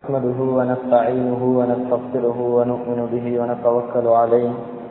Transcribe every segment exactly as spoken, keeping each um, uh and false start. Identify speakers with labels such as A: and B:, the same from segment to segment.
A: نحمده ونستعينه ونستغفره ونؤمن به ونتوكل عليه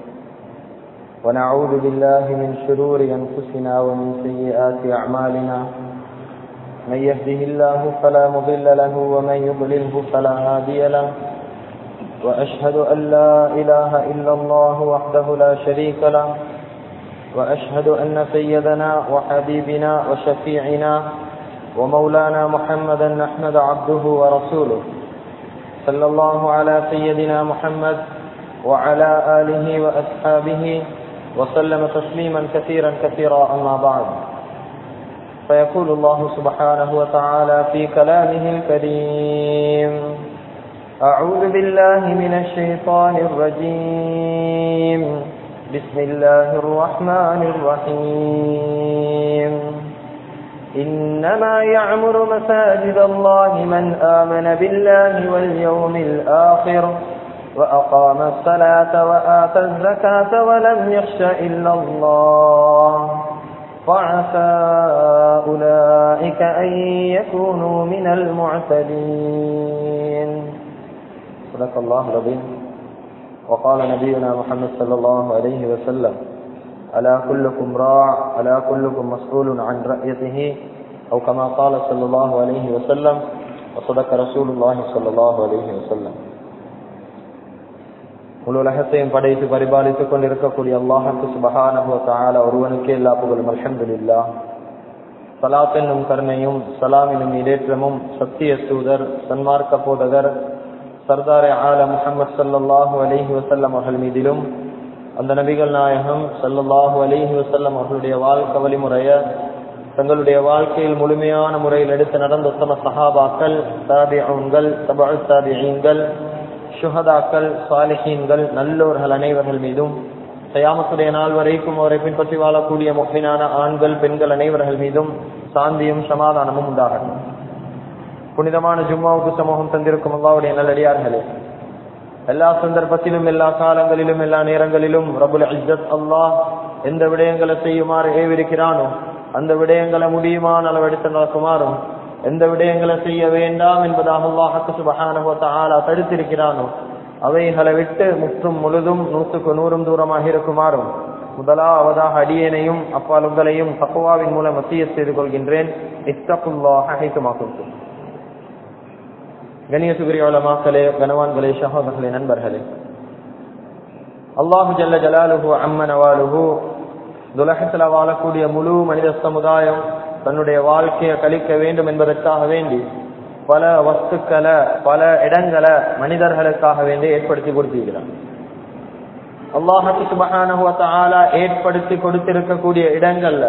A: ونعوذ بالله من شرور أنفسنا ومن سيئات أعمالنا من يهده الله فلا مضل له ومن يضلله فلا هادي له وأشهد أن لا إله إلا الله وحده لا شريك له وأشهد أن سيدنا وحبيبنا وشفيعنا ومولانا محمدا أحمد عبده ورسوله صلى الله على سيدنا محمد وعلى آله وأصحابه وسلم تسليما كثيرا كثيرا أما بعد فيقول الله سبحانه وتعالى في كلامه الكريم أعوذ بالله من الشيطان الرجيم بسم الله الرحمن الرحيم إنما يعمر مساجد الله من آمن بالله واليوم الآخر وأقام الصلاة وآتى الزكاة ولم يخش إلا الله فعسى أولئك أن يكونوا من المعتدين. صدق الله العظيم. وقال نبينا محمد صلى الله عليه وسلم ألا كلكم راع ألا كلكم مسؤول عن رعيته أو كما قال صلى الله عليه وسلم وصدق رسول الله صلى الله عليه وسلم. முழு உலகத்தையும் படைத்து பரிபாலித்துக் கொண்டிருக்கக்கூடிய அல்லாஹ்வுக்கு சுப்ஹானஹு வ தஆலா ஒருவனுக்கே எல்லா புகழும். அல்ஹம்துலில்லாஹ். ஸலாத் என்னும் கருணையும் ஸலாம் என்னும் இடேற்றமும் சத்திய தூதர் சன்மார்க்க போதகர் சர்தாரே ஆலம் முஹம்மது ஸல்லல்லாஹு அலைஹி வஸல்லம் அவர்கள் மீதிலும் அந்த நபிகள் நாயகம் ஸல்லல்லாஹு அலைஹி வஸல்லம் அவர்களுடைய வாழ்க்கை வழிமுறைய தங்களுடைய வாழ்க்கையில் முழுமையான முறையில் எடுத்து நடந்த உத்தம சஹாபாக்கள், தாபிஊன்கள், தபஉ தாபிஈன்கள், ஷுஹதாக்கள், சாலிஹீன்கள், நல்லோர்கள் அனைவர்கள் மீதும் கியாமத்துடைய நாள் வரைக்கும் அவரை பின்பற்றி வாழக்கூடிய முஃமினான ஆண்கள் பெண்கள் அனைவர்கள் மீதும் சாந்தியும் சமாதானமும் உண்டாகட்டும். புனிதமான ஜும்மாவுக்கு சமூகம் தந்திருக்கும் அல்லாஹ்வுடைய நல்லடியார்களே, எல்லா சந்தர்ப்பத்திலும் எல்லா காலங்களிலும் எல்லா நேரங்களிலும் ரப்புல் இஸ்ஸத் அல்லாஹ் எந்த விடயங்களை செய்யுமாறு ஏவிருக்கிறானோ அந்த விடயங்களை முடியுமான அளவெடுத்து நடக்குமாறும் எந்த விடயங்களை செய்ய வேண்டாம் என்பதாக அல்லாஹ் சுப்ஹானஹு வ தஆலா தடுத்திருக்கிறானோ அவைகளை விட்டு முற்றும் முழுதும் நூற்றுக்கு நூறும் தூரமாக இருக்குமாறும் முதலாவதாக அடியேனையும் அப்பால் உங்களையும் தக்வாவின் மூலம் வசியத் செய்து கொள்கின்றேன். இத்தகுல்லாஹ ஹைதுமா குன்தும். கண்ணியத்துக்குரிய உலமாக்களே, கனவான்களே, சகோதரர்களே, நண்பர்களே, அல்லாஹு ஜல்ல ஜலாலுஹு அம்ம நவாலுஹு துலகத்தில் வாழக்கூடிய முழு மனித சமுதாயம் தன்னுடைய வாழ்க்கையை கழிக்க வேண்டும் என்பதற்காக வேண்டி பல வஸ்துக்களை பல இடங்களை மனிதர்களுக்காக வேண்டி ஏற்படுத்தி கொடுத்திருக்கிறார். அல்லாஹ் சுப்ஹானஹு வ தஆலா ஏற்படுத்தி கொடுத்திருக்கக்கூடிய இடங்கள்ல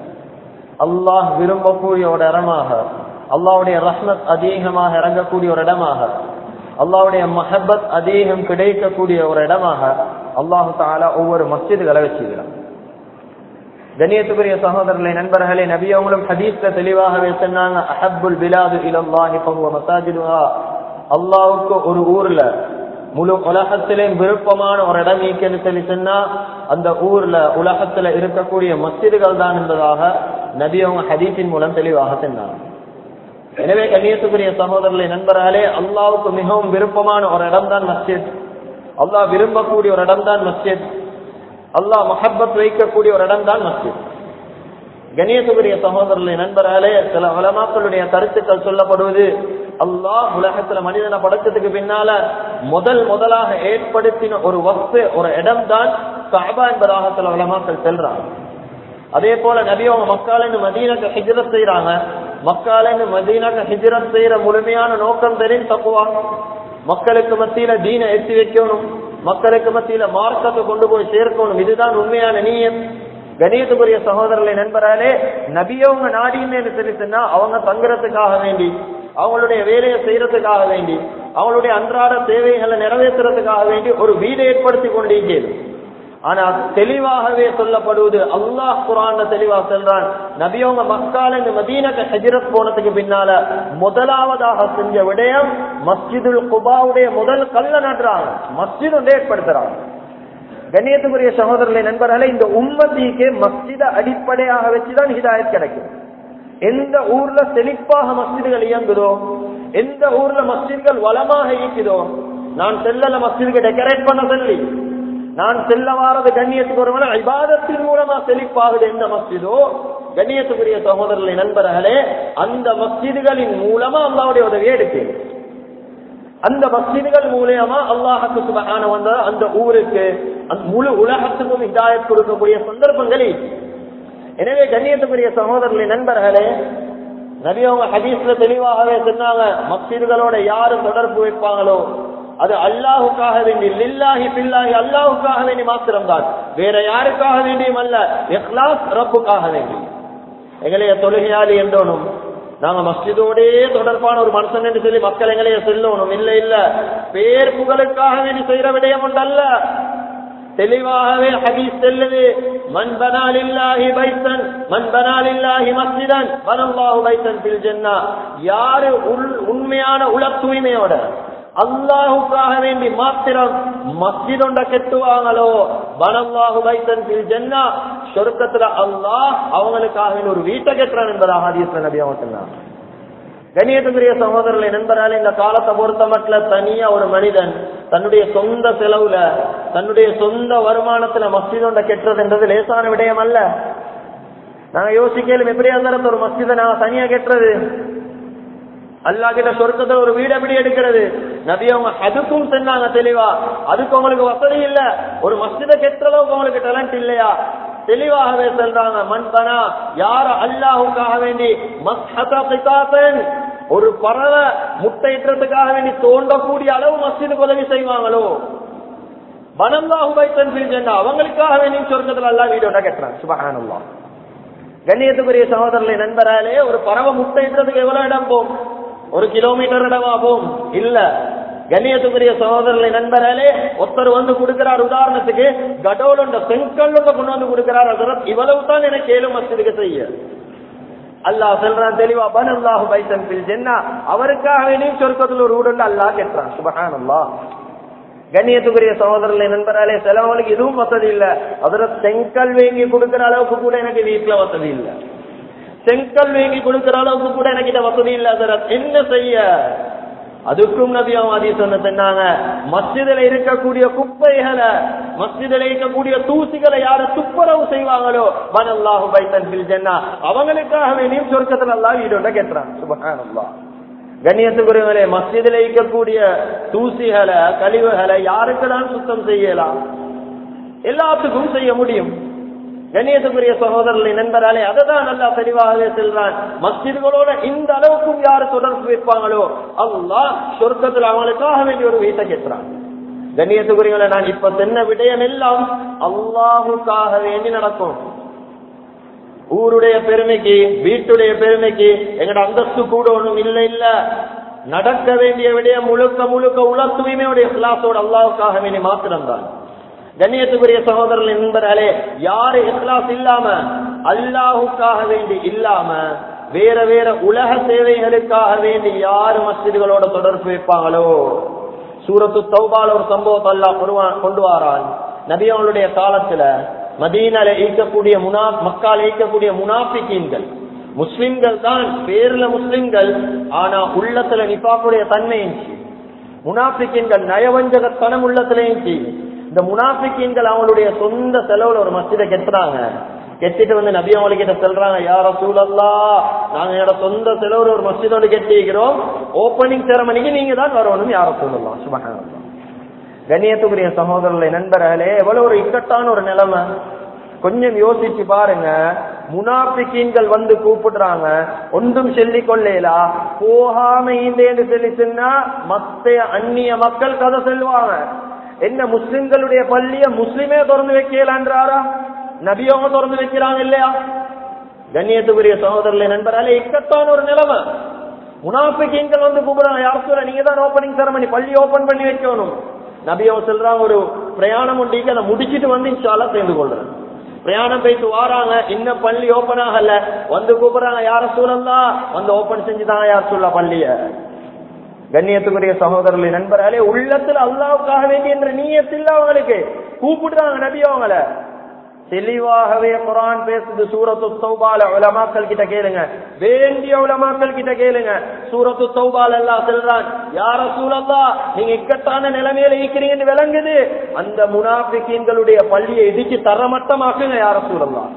A: அல்லாஹ் விரும்பக்கூடிய ஒரு இடமாக, அல்லாஹ்வுடைய ரஹ்மத் அதிகமாக இறங்கக்கூடிய ஒரு இடமாக, அல்லாஹ்வுடைய மஹப்பத் அதிகம் கிடைக்கக்கூடிய ஒரு இடமாக அல்லாஹு தஆலா ஒவ்வொரு மஸ்ஜிதுகளை வச்சிருக்கிறார். கண்ணியத்துக்குரிய சகோதரர்களே, நண்பர்களே, நபி அவங்களும் ஹதீஸ்ல தெளிவாகவே சொன்னாங்க, அஹப்புல் பிலாது இலல்லாஹி ஃபஹுவ மஸாஜிதுஹா. அல்லாஹ்வுக்கு ஒரு ஊர்ல முழு உலகத்திலே விருப்பமான ஒரு இடம் இருக்குன்னு சொல்லி சொன்னா அந்த ஊர்ல உலகத்துல இருக்கக்கூடிய மஸ்ஜிதுகள் தான் என்பதாக நபி அவங்க ஹதீஸின் மூலம் தெளிவாக சொன்னாங்க. எனவே கண்ணியத்துக்குரிய சகோதரர்களே, நண்பர்களே, அல்லாஹ்வுக்கு மிகவும் விருப்பமான ஒரு இடம் தான் மஸ்ஜித். அல்லாஹ் விரும்பக்கூடிய ஒரு இடம் தான் மஸ்ஜித். அல்லாஹ் மஹப்பத் வைக்கக்கூடிய ஒரு இடம் தான் மஸ்ஜித். கண்ணியத்துக்குரிய சகோதரர்களே, நண்பர்களே, சில உலமாக்களுடைய கருத்துக்கள் சொல்லப்படுவது, அல்லாஹ் உலகத்துல மனிதனை படைச்சதுக்கு பின்னால முதல் முதலாக ஏற்படுத்தின ஒரு வஸ்து ஒரு இடம் தான் கஅபா என்பதாக சில உலமாக்கள் சொல்றாங்க. அதே போல நபி அவங்க மக்காலின்னு மதீனாக்கு ஹிஜ்ரத் செய்யறாங்க. மக்காலின்னு மதீனாக்கு ஹிஜ்ரத் செய்யற முழுமையான நோக்கம் தெரியும் தக்வா. மக்களுக்கு மத்தியில தீனை எத்தி வைக்கணும், மக்களுக்கு மத்தியில மார்க்கத்தை கொண்டு போய் சேர்க்கணும். இதுதான் உண்மையான நீயம். கணியத்துக்குரிய சகோதரர்களே, நண்பர்களே, நபியவங்க நாடின்னு சொல்லி சொன்னா அவங்க தங்குறதுக்காக வேண்டி, அவங்களுடைய வேலையை செய்யறதுக்காக வேண்டி, அவங்களுடைய அன்றாட தேவைகளை நிறைவேற்றுறதுக்காக வேண்டி ஒரு வீடு ஏற்படுத்தி கொண்டிருக்கிறது. ஆனா தெளிவாகவே சொல்லப்படுவது, அல்லாஹ் குர்ஆன்ல தெளிவா சொல்றான், நபியவங்க மக்கால இந்த மதீனாக்கு ஹிஜ்ரத் போனதுக்கு பின்னால முதலாவதாக செஞ்ச விடயம் மஸ்ஜிதுல் குபாவுடைய முதல் கல்ல நடுறாங்க, மஸ்ஜித் ஒன்றை ஏற்படுத்துறாங்க. கண்ணியத்துக்குரிய சகோதரர்களே, நண்பர்களே, இந்த உம்மத்திக்கு மஸ்ஜித அடிப்படையாக வச்சுதான் ஹிதாயத் கிடைக்கும். எந்த ஊர்ல செழிப்பாக மஸ்ஜிதுகள் இயங்குதோ, எந்த ஊர்ல மஸ்ஜித்கள் வளமாக இருக்குதோ, நான் செல்லல மஸ்ஜிதுக்கு டெக்கரேட் பண்ண சொல்லி, நான் செல்ல வாரது கண்ணியத்துக்கு ஒருவன இபாதத்தின் மூலமா செழிப்பாகுது எந்த மஸ்ஜிதோ, கண்ணியத்துக்குரிய சகோதரர்களை நண்பர்களே, அந்த மஸ்ஜிதுகளின் மூலமா அல்லாஹ்வுடைய உதவியை எடுத்து அந்த மஸ்ஜிதுகள் மூலமா அல்லாஹ்வுக்கு சுப்ஹானஹு வ தஆலா அந்த ஊருக்கு முழு உலகத்துக்கும் ஹிதாயத் கொடுக்கக்கூடிய சந்தர்ப்பங்கள். எனவே கண்ணியத்துக்குரிய சகோதரர்களை நண்பர்களே, நபி அவங்க ஹதீஸ்ல தெளிவாகவே சொன்னாங்க, மஸ்ஜிதுகளோட யாரு தொடர்பு வைப்பாங்களோ அது அல்லாஹுக்காக வேண்டி, லில்லாஹி பில்லாஹி, அல்லாஹுக்காக வேண்டி மாத்திரம்தான், வேற யாருக்காக வேண்டியும் அல்ல. இக்லாஸ் ரப்புக்காக வேண்டி. எங்களைய தொழுகையாளி என்றோனும் நாங்க மஸ்ஜிதோடே தொடர்பான ஒரு மனுஷன் என்று சொல்லி மக்கள் எங்களைய செல்லணும் இல்ல இல்ல, பேர் புகழுக்காக வேண்டி செய்யற விடயம் ஒன்றல்ல. தெளிவாகவே ஹதீஸ் செல்லுது, மன் பனா லில்லாஹி பைத்தன் மன் பனா லில்லாஹி மஸ்ஜிதன் பனல்லாஹு பைத்தன் ஃபில் ஜன்னah. யாரு உண்மையான உள தூய்மையோட அல்லாஹுக்காக வேண்டி மாத்திரம் மஸ்ஜித் ஒன்றை கட்டுவாங்களோ, பனல்லாஹு பைத்தன் ஃபில் ஜன்னah, சொர்க்கத்துல அல்லாஹ் அவங்களுக்காக வேண்டி ஒரு வீட்டை கட்டுறான் என்பதாக ஹதீஸ்ல நபி அவங்க சொன்னாங்க. கண்ணியத்துக்குரிய சகோதரர்களை நண்பரால் இந்த காலத்தை பொறுத்த மட்டும் தனியா ஒரு மனிதன் தன்னுடைய சொந்த செலவுல தன்னுடைய சொந்த வருமானத்துல மஸ்ஜித் ஒன்றை கெட்டுறதுன்றது லேசான விடயம் அல்ல. நாங்க யோசிக்கலும் எப்படியா இருந்தாலும் ஒரு மஸ்ஜிதை நாங்க தனியா கெட்டுறது, அல்லாஹ் கிட்ட சொர்க்கத்துல ஒரு வீடு எப்படி எடுக்கிறது. நபி அவங்க அதுக்கும் சொன்னாங்க தெளிவா, அதுக்கு உங்களுக்கு வசதி இல்ல, ஒரு மஸ்ஜிதை கெட்டுற அளவுக்கு உங்களுக்கு டேலண்ட் இல்லையா, தெளிவாகவே சொல்றாங்க, மன் பனா, யார அல்லாஹுக்காக வேண்டி மஸ்ஹத கிதாபன், ஒரு பறவை முட்டையிட்டதுக்காக வேண்டி தோண்டக்கூடிய அளவு மஸ்ஜிதுக்கு உதவி செய்வாங்களோ, பனல்லாஹு பைத்தன் ஃபில் ஜன்னah, அவங்களுக்காக வேண்டி சொர்க்கத்துல அல்லாஹ் வீடோட கட்டுறான். சுப்ஹானல்லாஹ். கண்ணியத்துக்குரிய சகோதரர்களை நண்பராலே, ஒரு பறவை முட்டையிட்டதுக்கு எவ்வளவு இடம் போகும்? ஒரு கிலோமீட்டர் இடமா போகும் இல்ல. கண்ணியத்துக்குரிய சகோதரர்களை நண்பராலே, ஒருத்தர் வந்து கொடுக்கிறார், உதாரணத்துக்கு கடவுளோட செங்கல் கொண்டு வந்து கொடுக்கிறார், ஹஜ்ரத் இவ்வளவு தான் எனக்கு ஏழு மஸ்ஜிதுக்கு செய்ய. அல்லாஹ் சொல்றான் தெளிவா, பனல்லாஹு பைத்தன் ஃபில் ஜன்னah, அவருக்காக வேண்டி சொர்க்கத்துல ஒரு வீடு அல்லாஹ் கட்டுறான். சுப்ஹானல்லாஹ். கண்ணியத்துக்குரிய சகோதரர்களை நண்பராலே, சிலவங்களுக்கு இதுவும் வசதி இல்ல, ஹஜ்ரத் செங்கல் வாங்கி கொடுக்கிற அளவுக்கு கூட எனக்கு வீட்டுல வசதி இல்ல, செங்கல் வாங்கி கொடுக்கிற அளவுக்கு கூட எனக்கு வசதி இல்ல, ஹஜ்ரத் என்ன செய்ய? அதுக்கும் நபி அவங்க சொன்னாங்க, மஸ்ஜிதில் இருக்கக்கூடிய குப்பைகளை, மஸ்ஜிதில் இருக்கக்கூடிய தூசிகளை யாரு துப்புரவு செய்வாங்களோ, பனல்லாஹு பைத்தன் ஃபில் ஜன்னah, அவங்களுக்காக வேண்டியும் சொர்க்கத்துல அல்லாஹ் வீடோட கட்டுறான். சுப்ஹானல்லாஹ். கண்ணியத்துக்குரியவர்களே, மஸ்ஜிதில் இருக்கக்கூடிய தூசிகளை கழிவுகளை யாருக்கு தான் சுத்தம் செய்யலாம்? எல்லாத்துக்கும் செய்ய முடியும். கண்ணியத்துக்குரிய சகோதரர்களை நண்பராலே, அததான் நல்லா தெளிவாகவே செல்றான், மஸ்ஜிதுகளோட இந்த அளவுக்கும் யாரு தொடர்பு வைப்பாங்களோ அல்லாஹ் சொர்க்கத்தில் அவங்களுக்காக வேண்டிய ஒரு வீட்டை கட்டுறான். கண்ணியத்துக்குரியவர்களை, நான் இப்ப சொன்ன விடயம் எல்லாம் அல்லாஹுக்காக வேண்டி நடக்கும். ஊருடைய பெருமைக்கு, வீட்டுடைய பெருமைக்கு, எங்கட அந்தஸ்து கூட ஒண்ணும் இல்ல இல்ல. நடக்க வேண்டிய விடயம் முழுக்க முழுக்க உல தூய்மையுடைய இஹ்லாஸோட அல்லாஹுக்காக வேண்டி மாத்திரம்தான். கண்ணியத்துக்குரிய சகோதரர்கள் நண்பர்களே, யாரு இஹ்லாஸ் இல்லாம, அல்லாஹுக்காக வேண்டி இல்லாம வேற வேற உலக சேவைகளுக்காக வேண்டி யாரு மஸ்ஜிதுகளோட தொடர்பு வைப்பாங்களோ, சூரத்து தௌபால ஒரு சம்பவத்தை அல்லாஹ் கொண்டு வாரான். நபி அவங்களுடைய காலத்துல மதீனால ஈக்கக்கூடிய முனா மக்கால் ஈக்கக்கூடிய முனாஃபிகீன்கள், முஸ்லிம்கள் தான் பேர்ல முஸ்லிம்கள், ஆனா உள்ளத்துல நிஃபாக்குடைய தன்மை இருந்துச்சு. முனாஃபிகீன்கள் நயவஞ்சகத்தனம் உள்ளத்துல இருந்துச்சு. இந்த முனாஃபிகீன்கள் அவங்களுடைய சொந்த செலவுல ஒரு மஸ்ஜிதை கெட்டுறாங்க. கெட்டிட்டு வந்து நபி அவங்க கிட்ட சொல்றாங்க, யா ரசூலல்லாஹ், நாங்க என்னோட சொந்த செலவுல ஒரு மஸ்ஜிதோடு கெட்டிக்கிறோம், ஓபனிங் செரமனிக்கு நீங்க தான் வரணும் யா ரசூலல்லாஹ். சுப்ஹானல்லாஹ். கண்ணியத்துக்குரிய சகோதரர்களை நண்பர்களே, எவ்வளவு ஒரு இக்கட்டான ஒரு நிலைமை. கொஞ்சம் யோசிச்சு பாருங்க. முனாஃபிகீன்கள் வந்து கூப்பிடுறாங்க, ஒன்றும் சொல்லிக் கொள்ளேலா, போகாம ஈந்தேன்னு சொல்லி சொன்னா மத்த அந்நிய மக்கள் கதை சொல்லுவாங்க. என்ன முஸ்லிம்களுடைய பள்ளிய முஸ்லிமே திறந்து வைக்கலான்றாரா? நபியவங்க திறந்து வைக்கிறாங்க இல்லையா? கண்ணியத்துக்குரிய சகோதரர்களை நண்பர்களே, இக்கட்டான ஒரு நிலைமை. முனாஃபிகீன்கள் வந்து கூப்பிடுறாங்க, யார் சொல்ல நீங்க தான் ஓபனிங் செரமனி, பள்ளி ஓபன் பண்ணி வைக்கணும். நபியவங்க சொல்றாங்க, ஒரு பிரயாணம் உண்டிக்கு அதை முடிச்சிட்டு வந்து இன்ஷால்லா சேர்ந்து கொள்றேன். பிரயாணம் போயிட்டு வாராங்க, இன்னும் பள்ளி ஓபன் ஆகல, வந்து கூப்பிடுறாங்க, யார சூழல்லாம் வந்து ஓபன் செஞ்சுதாங்க யார் சொல்ல பள்ளிய. கண்ணியத்துக்குரிய சகோதரர்களை நண்பர்களே, உள்ளத்துல அல்லாஹ்வுக்காக வேண்டி என்ற நியத்தில் அவங்களுக்கு கூப்பிடுறாங்க நபி அவங்கள. தெளிவாகவே குர்ஆன் பேசுது. சூரத்து தௌபால உலமாக்கள் கிட்ட கேளுங்க, வேண்டிய உலமாக்கள் கிட்ட கேளுங்க. சூரத்து தௌபால அல்லாஹ் சொல்றான், யா ரசூலல்லாஹ் நீங்க இக்கட்டான நிலைமையில இருக்கிறீங்கன்னு விளங்குது, அந்த முனாஃபிகீன்களுடைய பள்ளியை இடிச்சு தரமட்டமாக்குங்க யா ரசூலல்லாஹ்.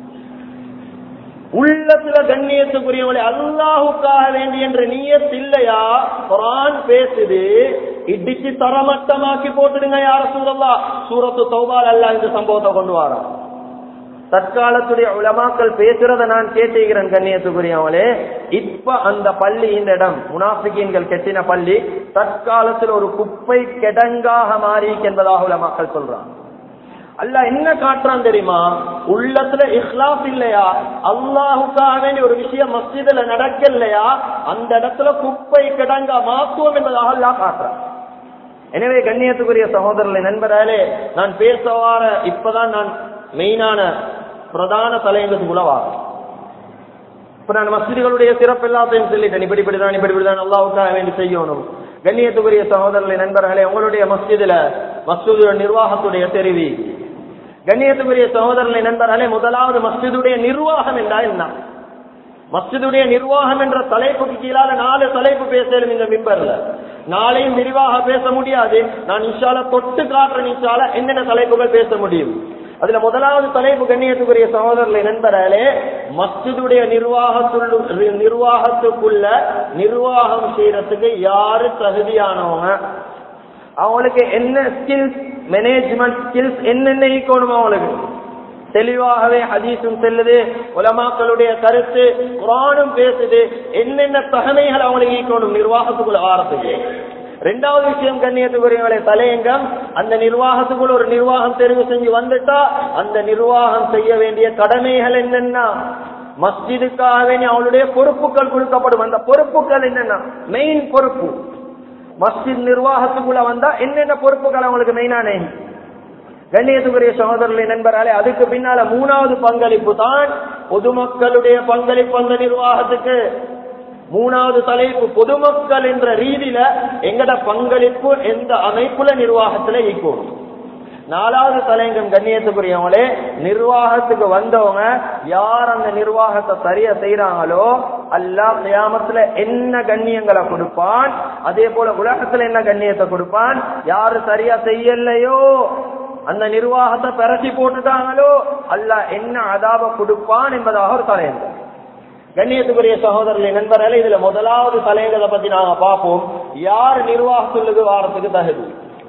A: உள்ளத்துல கண்ணியத்துக்குரியவளை அல்லாஹுக்காக வேண்டி என்ற நியத் இல்லையா? குர்ஆன் பேசுது, இடிச்சு தரமட்டமாக்கி போட்டுடுங்க யா ரசூலல்லாஹ். சூரத்து தௌபால அல்லாஹ் இந்த சம்பவத்தை கொண்டு வரான். தற்காலத்துடைய உலமாக்கள் பேசுறத நான் கேட்டுகிறேன் கண்ணியத்துக்குரியவளே. இப்ப அந்த பள்ளி, இந்த இடம் முனாஃபிகீன்கள் கெட்டின பள்ளி தற்காலத்தில் ஒரு குப்பை கிடங்காக மாறி என்பதாக உலமாக்கள் சொல்றாங்க. அல்லாஹ் என்ன காட்டுறான் தெரியுமா? உள்ளத்துல இஹ்லாஸ் இல்லையா, அல்லாஹுக்காக வேண்டிய ஒரு விஷயம் மஸ்ஜிதுல நடக்கலையா, அந்த இடத்துல குப்பை கிடங்கா மாத்துவோம் என்பதாக அல்லாஹ் காட்டுறான். எனவே கண்ணியத்துக்குரிய சகோதரர்களை, நண்பர்களே, நான் பேச வார இப்பதான் நான் மெயினான பிரதான தலையங்கத்துக்குள்ள வாரம். இப்ப நான் மஸ்ஜிதுகளுடைய சிறப்பு எல்லாத்தையும் சொல்லிட்டேன். இப்படி இப்படிதான் இப்படி இப்படிதான் அல்லாஹுக்காக வேண்டி செய்யணும். கண்ணியத்துக்குரிய சகோதரர்களை, நண்பர்களே, உங்களுடைய மஸ்ஜிதுல மஸ்ஜிதுடைய நிர்வாகத்துடைய தெரிவி. கண்ணியத்துக்குரிய சகோதரர்களை, நண்பர்களே, முதலாவது மஸ்ஜிதுடைய நிர்வாகம் என்றால் என்ன? மஸ்ஜிதுடைய நிர்வாகம் என்ற தலைப்புக்கு கீழால நாலு தலைப்பு பேசலும் இந்த மிம்பர்ல. நாளையும் விரிவாக பேச முடியாது. நான் இன்ஷால்லா தொட்டு காட்டுறேன் இன்ஷால்லா என்னென்ன தலைப்புகள் பேச முடியும். அதுல முதலாவது தலைப்பு கண்ணியத்துக்குரிய சகோதரர்களை, நண்பர்களே, மஸ்ஜிதுடைய நிர்வாகத்துள்ள நிர்வாகத்துக்குள்ள நிர்வாகம் செய்யறதுக்கு யாரு தகுதியானவங்க, அவங்களுக்கு என்ன ஸ்கில்ஸ், மேனேஜ்மெண்ட் ஸ்கில்ஸ் என்னென்ன ஈக்கணும், அவங்களுக்கு தெளிவாகவே ஹதீஸும் செல்லுது, உலமாக்களுடைய கருத்து குர்ஆனும் பேசுது, என்னென்ன தகமைகள் அவங்களுக்கு ஈக்கணும் நிர்வாகத்துக்குள்ள வாரத்துக்கு. ரெண்டாவது விஷயம் கண்ணியத்துக்குரியவர்களே, தலையங்கம், அந்த நிர்வாகத்துக்குள்ள ஒரு நிர்வாகம் தெரிவு செஞ்சு வந்துட்டா அந்த நிர்வாகம் செய்ய வேண்டிய கடமைகள் என்னென்ன, மஸ்ஜிதுக்காக வேண்டிய அவளுடைய பொறுப்புகள் கொடுக்கப்படும். அந்த பொறுப்புகள் என்னென்ன, மெயின் பொறுப்பு மஸ்ஜித் நிர்வாகத்துக்குள்ள வந்தா என்னென்ன பொறுப்புகள் அவங்களுக்கு மெயினானே. கண்ணியத்துக்குரிய சகோதரர்களை, நண்பர்களே, அதுக்கு பின்னால மூணாவது பங்களிப்பு தான் பொதுமக்களுடைய பங்களிப்பு அந்த நிர்வாகத்துக்கு. மூணாவது தலைப்பு பொதுமக்கள் என்ற ரீதியில எங்கட பங்களிப்பு எந்த அமைப்புல நிர்வாகத்துல ஈக்கும். நாலாவது தலையங்கம் கண்ணியத்துக்குரியவங்களே, நிர்வாகத்துக்கு வந்தவங்க யார் அந்த நிர்வாகத்தை சரியா செய்யறாங்களோ அல்லாஹ் கியாமத்துல என்ன கண்ணியங்களை கொடுப்பான், அதே போல உலகத்துல என்ன கண்ணியத்தை கொடுப்பான். யாரு சரியா செய்யலையோ, அந்த நிர்வாகத்தை பரட்டி போட்டுட்டாங்களோ, அல்லாஹ் என்ன அதாப கொடுப்பான் என்பதாக ஒரு தலையங்கம். கண்ணியத்துக்குரிய சகோதரர்களே, நண்பர்களே, இதுல முதலாவது தலையங்கத்தை பத்தி நாங்க பார்ப்போம். யார் நிர்வாகத்துக்கு வாரத்துக்கு தகுதி?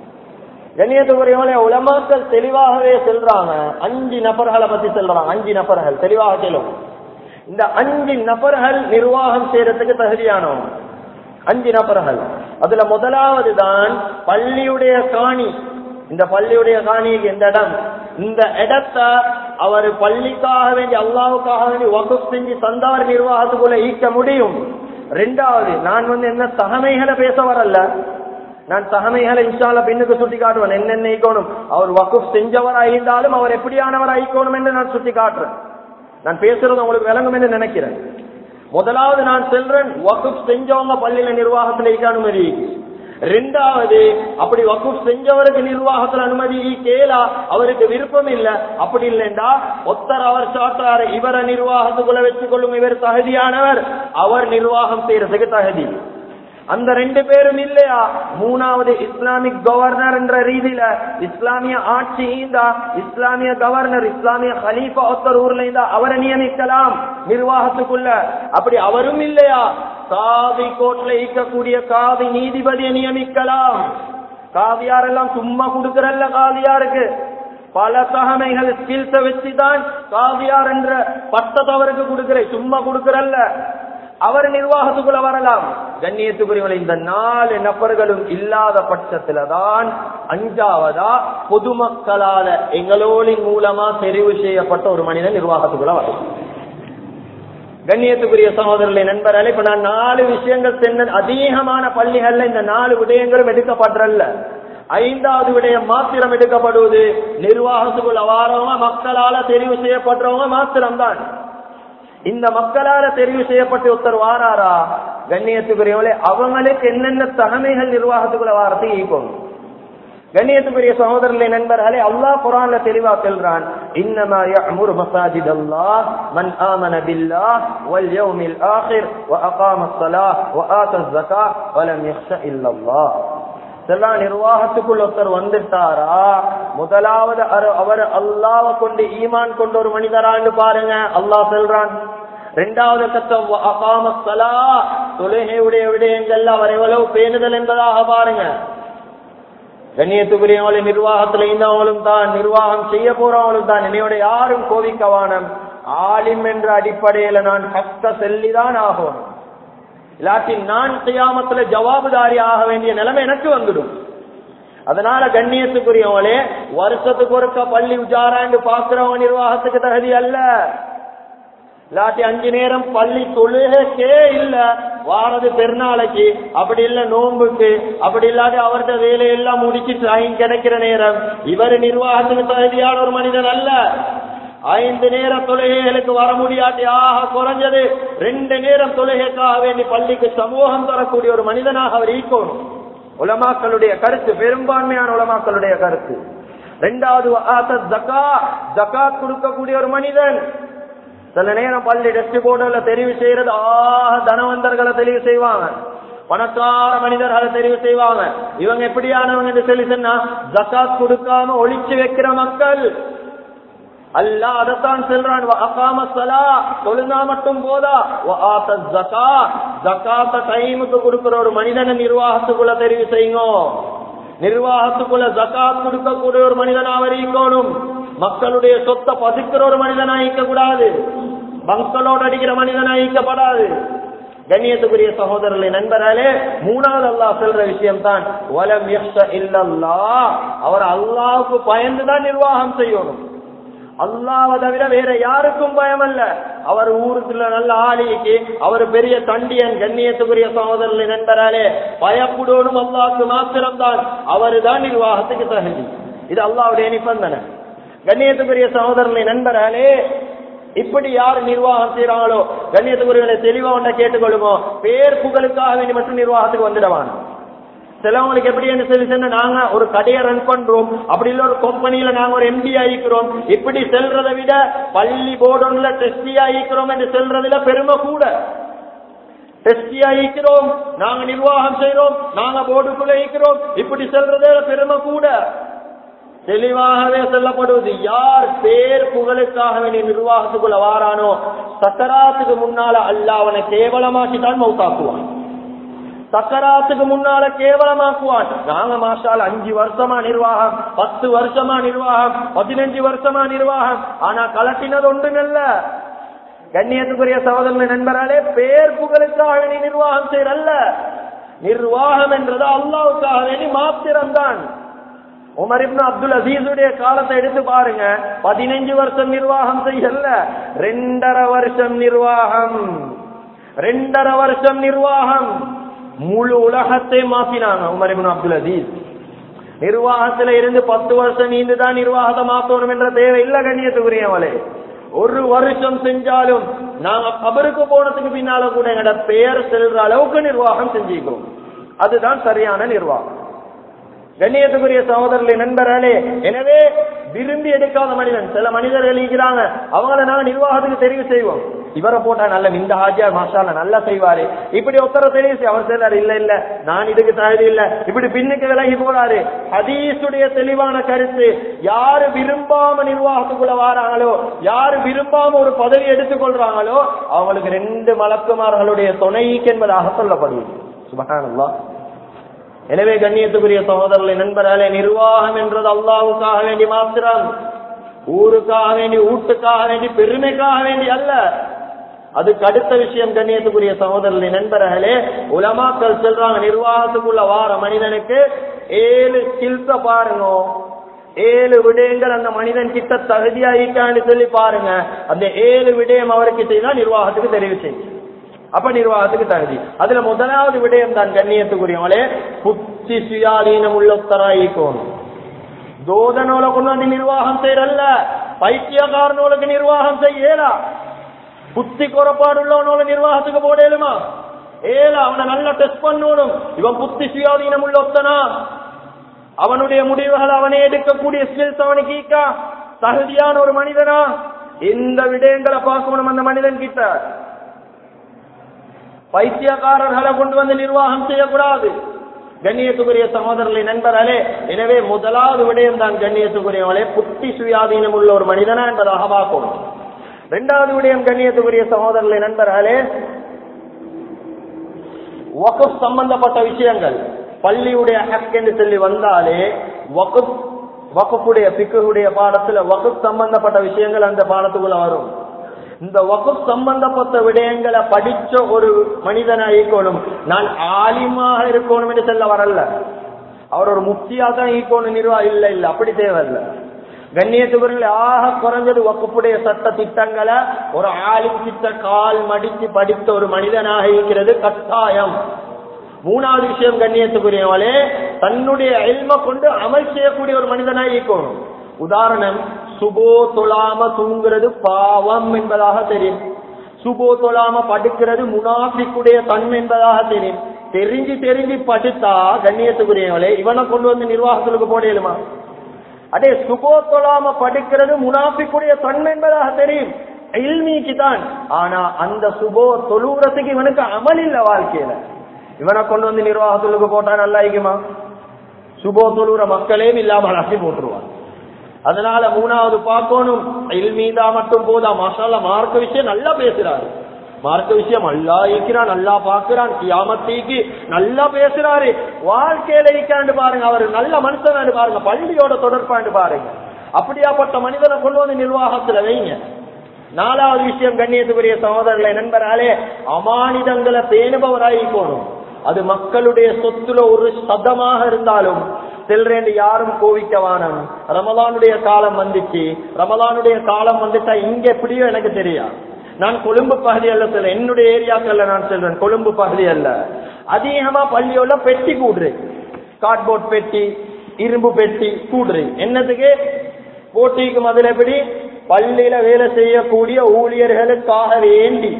A: கண்ணியத்துக்குரியவங்களே, உலமாக்கள் தெளிவாகவே சொல்றாங்க, அஞ்சு நபர்களை பத்தி சொல்றாங்க. அஞ்சு நபர்கள் தெளிவாக கேளும். இந்த அஞ்சு நபர்கள் நிர்வாகம் செய்யறதுக்கு தகுதியானவங்க. அஞ்சு நபர்கள். அதுல முதலாவது தான் பள்ளியுடைய காணி. இந்த பள்ளியுடைய காணிக்கு இந்த இடம், இந்த இடத்தை அவர் பள்ளிக்காக வேண்டி அல்லாஹ்வுக்காக வேண்டி வக்ஃப் செஞ்சு தந்தவர் நிர்வாகத்துக்குள்ள ஈக்க முடியும். ரெண்டாவது, நான் வந்து என்ன தகமைகளை பேச வரல, நான் தகமைகளை இன்ஷால்லா பின்னுக்கு சுட்டி காட்டுவேன். என்னென்ன ஈக்கணும், அவர் வக்ஃப் செஞ்சவராக இருந்தாலும் அவர் எப்படியானவராக ஈக்கணும் என்று நான் சுட்டி காட்டுறேன். நான் பேசுறது உங்களுக்கு விளங்கும் என்று நினைக்கிறேன். முதலாவது நான் சொல்றேன், வக்ஃப் செஞ்சவங்க பள்ளியில நிர்வாகத்தில் ஈக்க அனுமதி. ரெண்டாவது, அப்படி வக்ஃப் செஞ்சவருக்கு நிர்வாகத்தில் அனுமதி கேளா, அவருக்கு விருப்பம் இல்ல, அப்படி இல்லைண்டா ஒத்தர் அவர் சாட்டாரு, இவரை நிர்வாகத்துக்குள்ள வச்சுக் கொள்ளும், இவர் தகுதியானவர், அவர் நிர்வாகம் செய்யறதுக்கு தகுதி. அந்த ரெண்டு பேரும் இல்லையா, மூணாவது இஸ்லாமிக் கவர்னர் என்ற ரீதியில இஸ்லாமிய ஆட்சி இருந்தா, இஸ்லாமிய கவர்னர், இஸ்லாமிய ஹலீஃபா ஒத்தர் ஊர்ல இருந்தா அவரை நியமிக்கலாம் நிர்வாகத்துக்குள்ள. அப்படி அவரும் இல்லையா, காதி கோட்ல ஈக்கக்கூடிய காதி நீதிபதியை நியமிக்கலாம். காதியாரெல்லாம் சும்மா கொடுக்கறல்ல, காதியாருக்கு பல தகமைகள் ஸ்கில்ஸ வச்சுதான் காதியார் என்ற பட்டத்தை அவருக்கு கொடுக்கிறேன், சும்மா கொடுக்கறல்ல, அவர் நிர்வாகத்துக்குள்ள வரலாம். கண்ணியத்துக்குரியவர்கள், இந்த நாலு நபர்களும் இல்லாத பட்சத்தில்தான் அஞ்சாவதா பொதுமக்களால எங்களோலின் மூலமா தெரிவு செய்யப்பட்ட ஒரு மனிதன் நிர்வாகத்துக்குள்ள வரும். கண்ணியத்துக்குரிய சகோதரர்களை, நண்பர்களே, இப்ப நான் நாலு விஷயங்கள் சென்ற அதிகமான பள்ளிகள்ல இந்த நாலு விடயங்களும் எடுக்கப்படல. ஐந்தாவது விடயம் மாத்திரம் எடுக்கப்படுவது நிர்வாகத்துக்குள்ள வாரவங்க மக்களால தெரிவு செய்யப்படுறவங்க மாத்திரம்தான். இந்த மக்களால தெரிவு செய்யப்பட்ட ஒருத்தர் வாராரா, கண்ணியத்துக்குரியவர்களே, அவங்களுக்கு என்னென்ன தகமைகள் நிர்வாகத்துக்குள்ள வாரத்தை ஈக்கும். கண்ணியத்துக்குரிய சகோதரர்களே நண்பர்களே, அல்லாஹ் குர்ஆன்ல தெளிவா சொல்றான், இன்னமா யஅமுரு மஸாஜிதல்லாஹ் மன் ஆமன பில்லாஹ் வல் யௌமில் ஆகிர் வ அகாமஸ் ஸலாஹ் வ ஆத்தஸ் ஸகாத் வ லம் யக்ஷ இல்லல்லாஹ். எல்லா நிர்வாகத்துக்குள் ஒருத்தர் வந்துட்டாரா, முதலாவது அவர் அல்லாஹ்வை கொண்டு ஈமான் கொண்ட ஒரு மனிதரான்னு பாருங்க, அல்லாஹ் சொல்றான். இரண்டாவது கட்டம் வ அகாமஸ் ஸலாஹ், தொழுகையுடைய விடயங்கள் அவர் எவ்வளவு பேணுதல் என்பதாக பாருங்க. கண்ணியத்துக்குரியவங்களை நிர்வாகத்துல இருந்தவங்களும் தான், நிர்வாகம் செய்ய போறவங்களும் தான், என்னையோட யாரும் கோவிக்கவானம். ஆலிம் என்ற அடிப்படையில நான் ஹக்க செல்லிதான் ஆகும், இல்லாட்டி நான் கியாமத்துல ஜவாபுதாரி ஆக வேண்டிய நிலைமை எனக்கு வந்துடும். அதனால கண்ணியத்துக்குரியவங்களே, வருஷத்துக்கு ஒருக்க பள்ளி உஜாராண்டு பாக்குறவங்க நிர்வாகத்துக்கு தகுதி அல்ல. இல்லாட்டி அஞ்சு நேரம் பள்ளி தொழுகே இல்ல, வாரது பெருநாளைக்கு, அப்படி இல்ல நோன்புக்கு, அப்படி இல்லாட்டி அவர்கிட்ட வேலையெல்லாம் முடிச்சுட்டு கிடைக்கிற நேரம், இவர் நிர்வாகத்துக்கு தகுதியான ஒரு மனிதன் அல்ல. ஐந்து நேர தொழுகைகளுக்கு வர முடியாட்டி ஆக குறைஞ்சது ரெண்டு நேரம் தொழுகைக்காக வேண்டி பள்ளிக்கு சமூகம் தரக்கூடிய ஒரு மனிதனாக அவர் ஈக்கணும். உலமாக்களுடைய கருத்து, பெரும்பான்மையான உலமாக்களுடைய கருத்து. இரண்டாவது ஜகாத் கொடுக்கக்கூடிய ஒரு மனிதன். சில நேரம் பள்ளி டெஸ்ட் போர்டுல தெரிவு செய்யறது ஆக தனவந்தர்களை தெரிவு செய்வாங்க, பணக்கார மனிதர்களை தெரிவு செய்வாங்க. இவங்க எப்படியானவங்க சொல்லி சொன்னா, ஜகாத் கொடுக்காம ஒழிச்சு வைக்கிற மக்கள். அல்லாஹ் அதத்தான் சொல்றான், தொழுந்தா மட்டும் போதா, ஜகாத்த டைமுக்கு கொடுக்கிற ஒரு மனிதனை நிர்வாகத்துக்குள்ள தெரிவு செய்யுங்க. நிர்வாகத்துக்குள்ள ஜகாத் கொடுக்கக்கூடிய ஒரு மனிதனாக இருக்கணும். மக்களுடைய சொத்தை பதுக்கிற ஒரு மனிதனா ஈக்க கூடாது, மக்களோடு அடிக்கிற மனிதனா ஈக்கப்படாது. கண்ணியத்துக்குரிய சகோதரர்களே நண்பர்களே, மூணாவது அல்லாஹ் சொல்ற விஷயம் தான் வலம் யக்ஷ இல்லல்லாஹ், அவர் அல்லாஹ்வுக்கு பயந்துதான் நிர்வாகம் செய்யணும். அல்லாஹ்வை தவிர வேற யாருக்கும் பயம் அல்ல. அவர் ஊருக்குள்ள நல்ல ஆளிக்கு, அவர் பெரிய தண்டியன். கண்ணியத்துக்குரிய சகோதரர்களே நண்பர்களே, பயப்படணும் அல்லாஹ்வுக்கு மாத்திரம்தான், அவரு தான் நிர்வாகத்துக்கு தகுதி. இது அல்லாஹ்வுடைய நிபந்தனை. கண்ணியத்துக்குரிய சகோதரர்களே நண்பர்களே, இப்படி யார் நிர்வாகம் செய்யறாங்களோ, கண்ணியத்துக்குரிய தெளிவா ஒன்றை கேட்டுக்கொள்ளுமோ, பேர் புகழுக்காக வேண்டி மட்டும் நிர்வாகத்துக்கு வந்துடுவாங்க. சிலவங்களுக்கு எப்படி என்று சொல்லி சொன்னா, நாங்க ஒரு கடையை ரன் பண்றோம், அப்படி இல்ல ஒரு கம்பெனியில நாங்க ஒரு எம்பி ஆகிக்கிறோம், இப்படி செல்றதை விட பள்ளி போர்டுல டெஸ்டி ஆகிக்கிறோம் என்று செல்றதுல பெருமை கூட. டெஸ்டி ஆகிக்கிறோம், நாங்க நிர்வாகம் செய்யறோம், நாங்க போர்டுக்குள்ள இருக்கிறோம், இப்படி செல்றதே பெருமை கூட. தெளிவாகவே சொல்லப்படுவது, யார் பேர் புகழுக்காக வேண்டிய நிர்வாகத்துக்குள்ள வாரானோ, சக்கராத்துக்கு முன்னால அல்லாஹ் அவனை கேவலமாக்கித்தான் மௌத்தாக்குவான். சக்கராத்துக்கு முன்னால கேவலமாக்குவான். நாங்க மாஷால் அஞ்சு வருஷமா நிர்வாகம், பத்து வருஷமா நிர்வாகம், பதினஞ்சு வருஷமா நிர்வாகம், ஆனா கலட்டினது ஒன்றுங்கல்ல. கண்ணியத்துக்குரிய சகோதரர்களே நண்பர்களே, பேர் புகழுக்காக வேண்டி நிர்வாகம் செய்யறல்ல. நிர்வாகம் என்றது அல்லாஹ்வுக்காக வேண்டி மாத்திரம்தான். உமர் இப்னு அப்துல் அசீஸுடைய காலத்தை எடுத்து பாருங்க, பதினஞ்சு வருஷம் நிர்வாகம் செய்யல, ரெண்டரை வருஷம் நிர்வாகம். ரெண்டரை வருஷம் நிர்வாகம் முழு உலகத்தை மாத்தினாங்க உமர் இப்னு அப்துல் அசீஸ். நிர்வாகத்துல இருந்து பத்து வருஷம் நீண்டுதான் நிர்வாகத்தை மாத்தணும் என்ற தேவை இல்ல. கண்ணியத்துக்குரியவளே, ஒரு வருஷம் செஞ்சாலும் நாங்க கபருக்கு போனதுக்கு பின்னால கூட எங்கட பெயர் செல்ற அளவுக்கு நிர்வாகம் செஞ்சுக்கிறோம். அதுதான் சரியான நிர்வாகம். கண்ணியத்துக்குரிய சகோதரர்களே நண்பர்களே, எனவே விரும்பி எடுக்காத மனிதன், சில மனிதர்கள் இருக்கிறாங்க, அவங்களை நாங்க நிர்வாகத்துக்கு தெரிவு செய்வோம். இவரை போட்டா நல்ல இந்த ஹாஜியார் மாஷால்ல நல்லா செய்வாரு, இப்படி ஒருத்தர தெரிவு செய்ய அவர் சொல்றாரு, இல்ல இல்ல நான் இதுக்கு தகுதி இல்ல, இப்படி பின்னுக்கு விலகி போறாரு. ஹதீஸுடைய தெளிவான கருத்து, யாரு விரும்பாம நிர்வாகத்துக்குள்ள வாராங்களோ, யாரு விரும்பாம ஒரு பதவி எடுத்துக் கொள்றாங்களோ, அவங்களுக்கு ரெண்டு மலக்குமார்களுடைய துணைக்கு என்பதாக சொல்லப்படுவது. சுப்ஹானல்லாஹ். எனவே கண்ணியத்துக்குரிய சகோதரர்களே நண்பர்களே, நிர்வாகம் என்றது அல்லாஹ்வுக்காக வேண்டி மாத்திரம், ஊருக்காக வேண்டி, வீட்டுக்காக வேண்டி, பெருமைக்காக வேண்டி அல்ல. அதுக்கு அடுத்த விஷயம் கண்ணியத்துக்குரிய சகோதரர்களே நண்பர்களே, உலமாக்கள் சொல்றாங்க, நிர்வாகத்துக்குள்ள வார மனிதனுக்கு ஏழு ஸ்கில்ஸ பாருங்க, ஏழு விடயங்கள் அந்த மனிதன் கிட்ட தகுதியா இருக்கான்னு சொல்லி பாருங்க. அந்த ஏழு விடயம் அவருக்கு செய்தா நிர்வாகத்துக்கு தெரிவு செய்யும், அப்ப நிர்வாகத்துக்கு தகுதி. அதுல முதலாவது விடயம் தான் கண்ணியத்துக்குரியவங்களே, புத்தி சுயாதீனம் உள்ளத்தராயிக்கும். தோதனோல கொண்டு வந்து நிர்வாகம் செய்யறல்ல, பைத்தியக்காரனோளுக்கு நிர்வாகம் செய்யலா. புத்தி குறைபாடு உள்ளவனோட நிர்வாகத்துக்கு போடலுமா? ஏலா. அவனை நல்லா டெஸ்ட் பண்ணணும், இவன் புத்தி சுயாதீனம் உள்ளத்தனா. அவனுடைய முடிவுகள் அவனே எடுக்கக்கூடிய ஸ்கில்ஸ் அவனுக்கு ஈக்கா? தகுதியான ஒரு மனிதனா? இந்த விடயங்களை பார்க்கணும் அந்த மனிதன் கிட்ட. பைத்தியக்காரர்களை கொண்டு வந்து நிர்வாகம் செய்யக்கூடாது. கண்ணியத்துக்குரிய சகோதரர்களை நண்பர்களே, எனவே முதலாவது விடயம் தான் கண்ணியத்துக்குரியவர்களே புத்தி சுயாதீனம் உள்ள ஒரு மனிதனா என்பதாக பார்க்கணும். இரண்டாவது விடயம் கண்ணியத்துக்குரிய சகோதரர்களை நண்பர்களே, வக்ஃப் சம்பந்தப்பட்ட விஷயங்கள். பள்ளியுடைய ஹக் என்று சொல்லி வந்தாலே வக்ஃப் வக்ஃபுடைய ஃபிக்ஹுடைய பாடத்துல வக்ஃப் சம்பந்தப்பட்ட விஷயங்கள் அந்த பாடத்துக்குள்ள வரும். இந்த வக்ஃப் சம்பந்தப்பட்ட விடயங்களை படிச்ச ஒரு மனிதனா இருக்கணும். நான் ஆலிமாக இருக்கணும் என்று சொல்ல வரல. அவர் ஒரு முஃப்தியா தான் இருக்கணும் நிர்வாகம் இல்ல இல்ல அப்படி தேவையில்லை. கண்ணியத்துக்குரிய ஆக குறைஞ்சது வக்ஃபுடைய சட்ட திட்டங்களை ஒரு ஆலிம் கிட்ட கால் மடித்து படித்த ஒரு மனிதனாக இருக்கிறது கட்டாயம். மூணாவது விஷயம் கண்ணியத்துக்குரியவளே, தன்னுடைய இல்ம கொண்டு அமல் செய்யக்கூடிய ஒரு மனிதனாக இருக்கணும். உதாரணம், சுபோ தொழாம தூங்குறது பாவம் என்பதாக தெரியும். சுபோ தொழாம படுக்கிறது முனாஃபிக்குடைய தன்மை என்பதாக தெரியும். தெரிஞ்சு தெரிஞ்சு படித்தா கண்ணியத்துக்குரியவளே இவனை கொண்டு வந்து நிர்வாகத்துக்கு போடலுமா? அதே சுபோ தொழாம படிக்கிறது முனாஃபிக்குடைய தன்மை என்பதாக தெரியும், இல்மிக்கு தான். ஆனா அந்த சுபோ தொழுறதுக்கு இவனுக்கு அமல் இல்ல வாழ்க்கையில. இவனை கொண்டு வந்து நிர்வாகத்துக்கு போட்டா நல்லா இருக்குமா? சுபோ தொழுற மக்களே இல்லாமல் ஆக்கி போட்டுருவான். அதனால மூணாவது பார்க்கணும், இல்மீதா மட்டும் போதா. மாஷால்லா மார்க்க விஷயம் நல்லா பேசுறாரு, மார்க்க விஷயம் நல்லா இருக்கிறான், நல்லா பாக்குறான், கியாமத்திக்கு நல்லா பேசுறாரு. வாழ்க்கையில இருக்காண்டு பாருங்க, அவர் நல்ல மனுஷன் பாருங்க, பள்ளியோட தொடர்பாண்டு பாருங்க. அப்படியாப்பட்ட மனிதனை கொண்டு வந்து நிர்வாகத்துல வைங்க. நாலாவது விஷயம் கண்ணியத்துக்குரிய சகோதரர்களை நண்பர்களே, அமானிதங்களை பேணுபவராயிக்கணும். அது மக்களுடைய சொத்துல ஒரு சதமாக இருந்தாலும் செல்றேன் யாரும் கோவிக்கவானம். ரமலானுடைய காலம் வந்துச்சு, ரமலானுடைய காலம் வந்துட்டா இங்க எப்படியோ எனக்கு தெரியாது. நான் கொழும்பு பகுதி அல்ல சொல்ல, என்னுடைய ஏரியாக்கள்ல நான் சொல்றேன், கொழும்பு பகுதி அல்ல. அதிகமா பள்ளியோட பெட்டி கூடுறேன், கார்ட்போர்ட் பெட்டி, இரும்பு பெட்டி கூடுறேன். என்னத்துக்கு? போட்டிக்கு முதல் எப்படி பள்ளியில வேலை செய்யக்கூடிய ஊழியர்களுக்காக வேண்டி,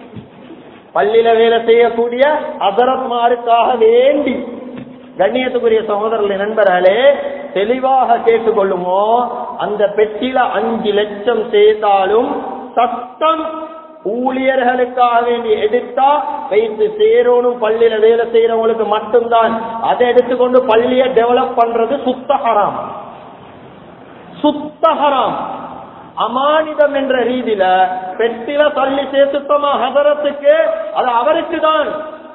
A: பள்ளியில வேலை செய்யக்கூடிய அதரத்மாருக்காக வேண்டி. கண்ணியத்துக்குரிய சகோதரர்களை நண்பர்களே, தெளிவாக கேட்டுக்கொள்ளுமோ, அந்த பெட்டியில அஞ்சு லட்சம் சேர்த்தாலும் சட்டம் ஊழியர்களுக்காக வேண்டி எடுத்தா வைத்து சேரணும். பள்ளியில வேலை செய்யறவங்களுக்கு மட்டும்தான். அதை எடுத்துக்கொண்டு பள்ளியை டெவலப் பண்றது சுத்த ஹராம், சுத்த ஹராம். அமானிதம் என்ற ரீதியில பெட்டில தள்ளி சேர்த்துட்டோமா ஹதரத்துக்கு, அது அவருக்கு தான்.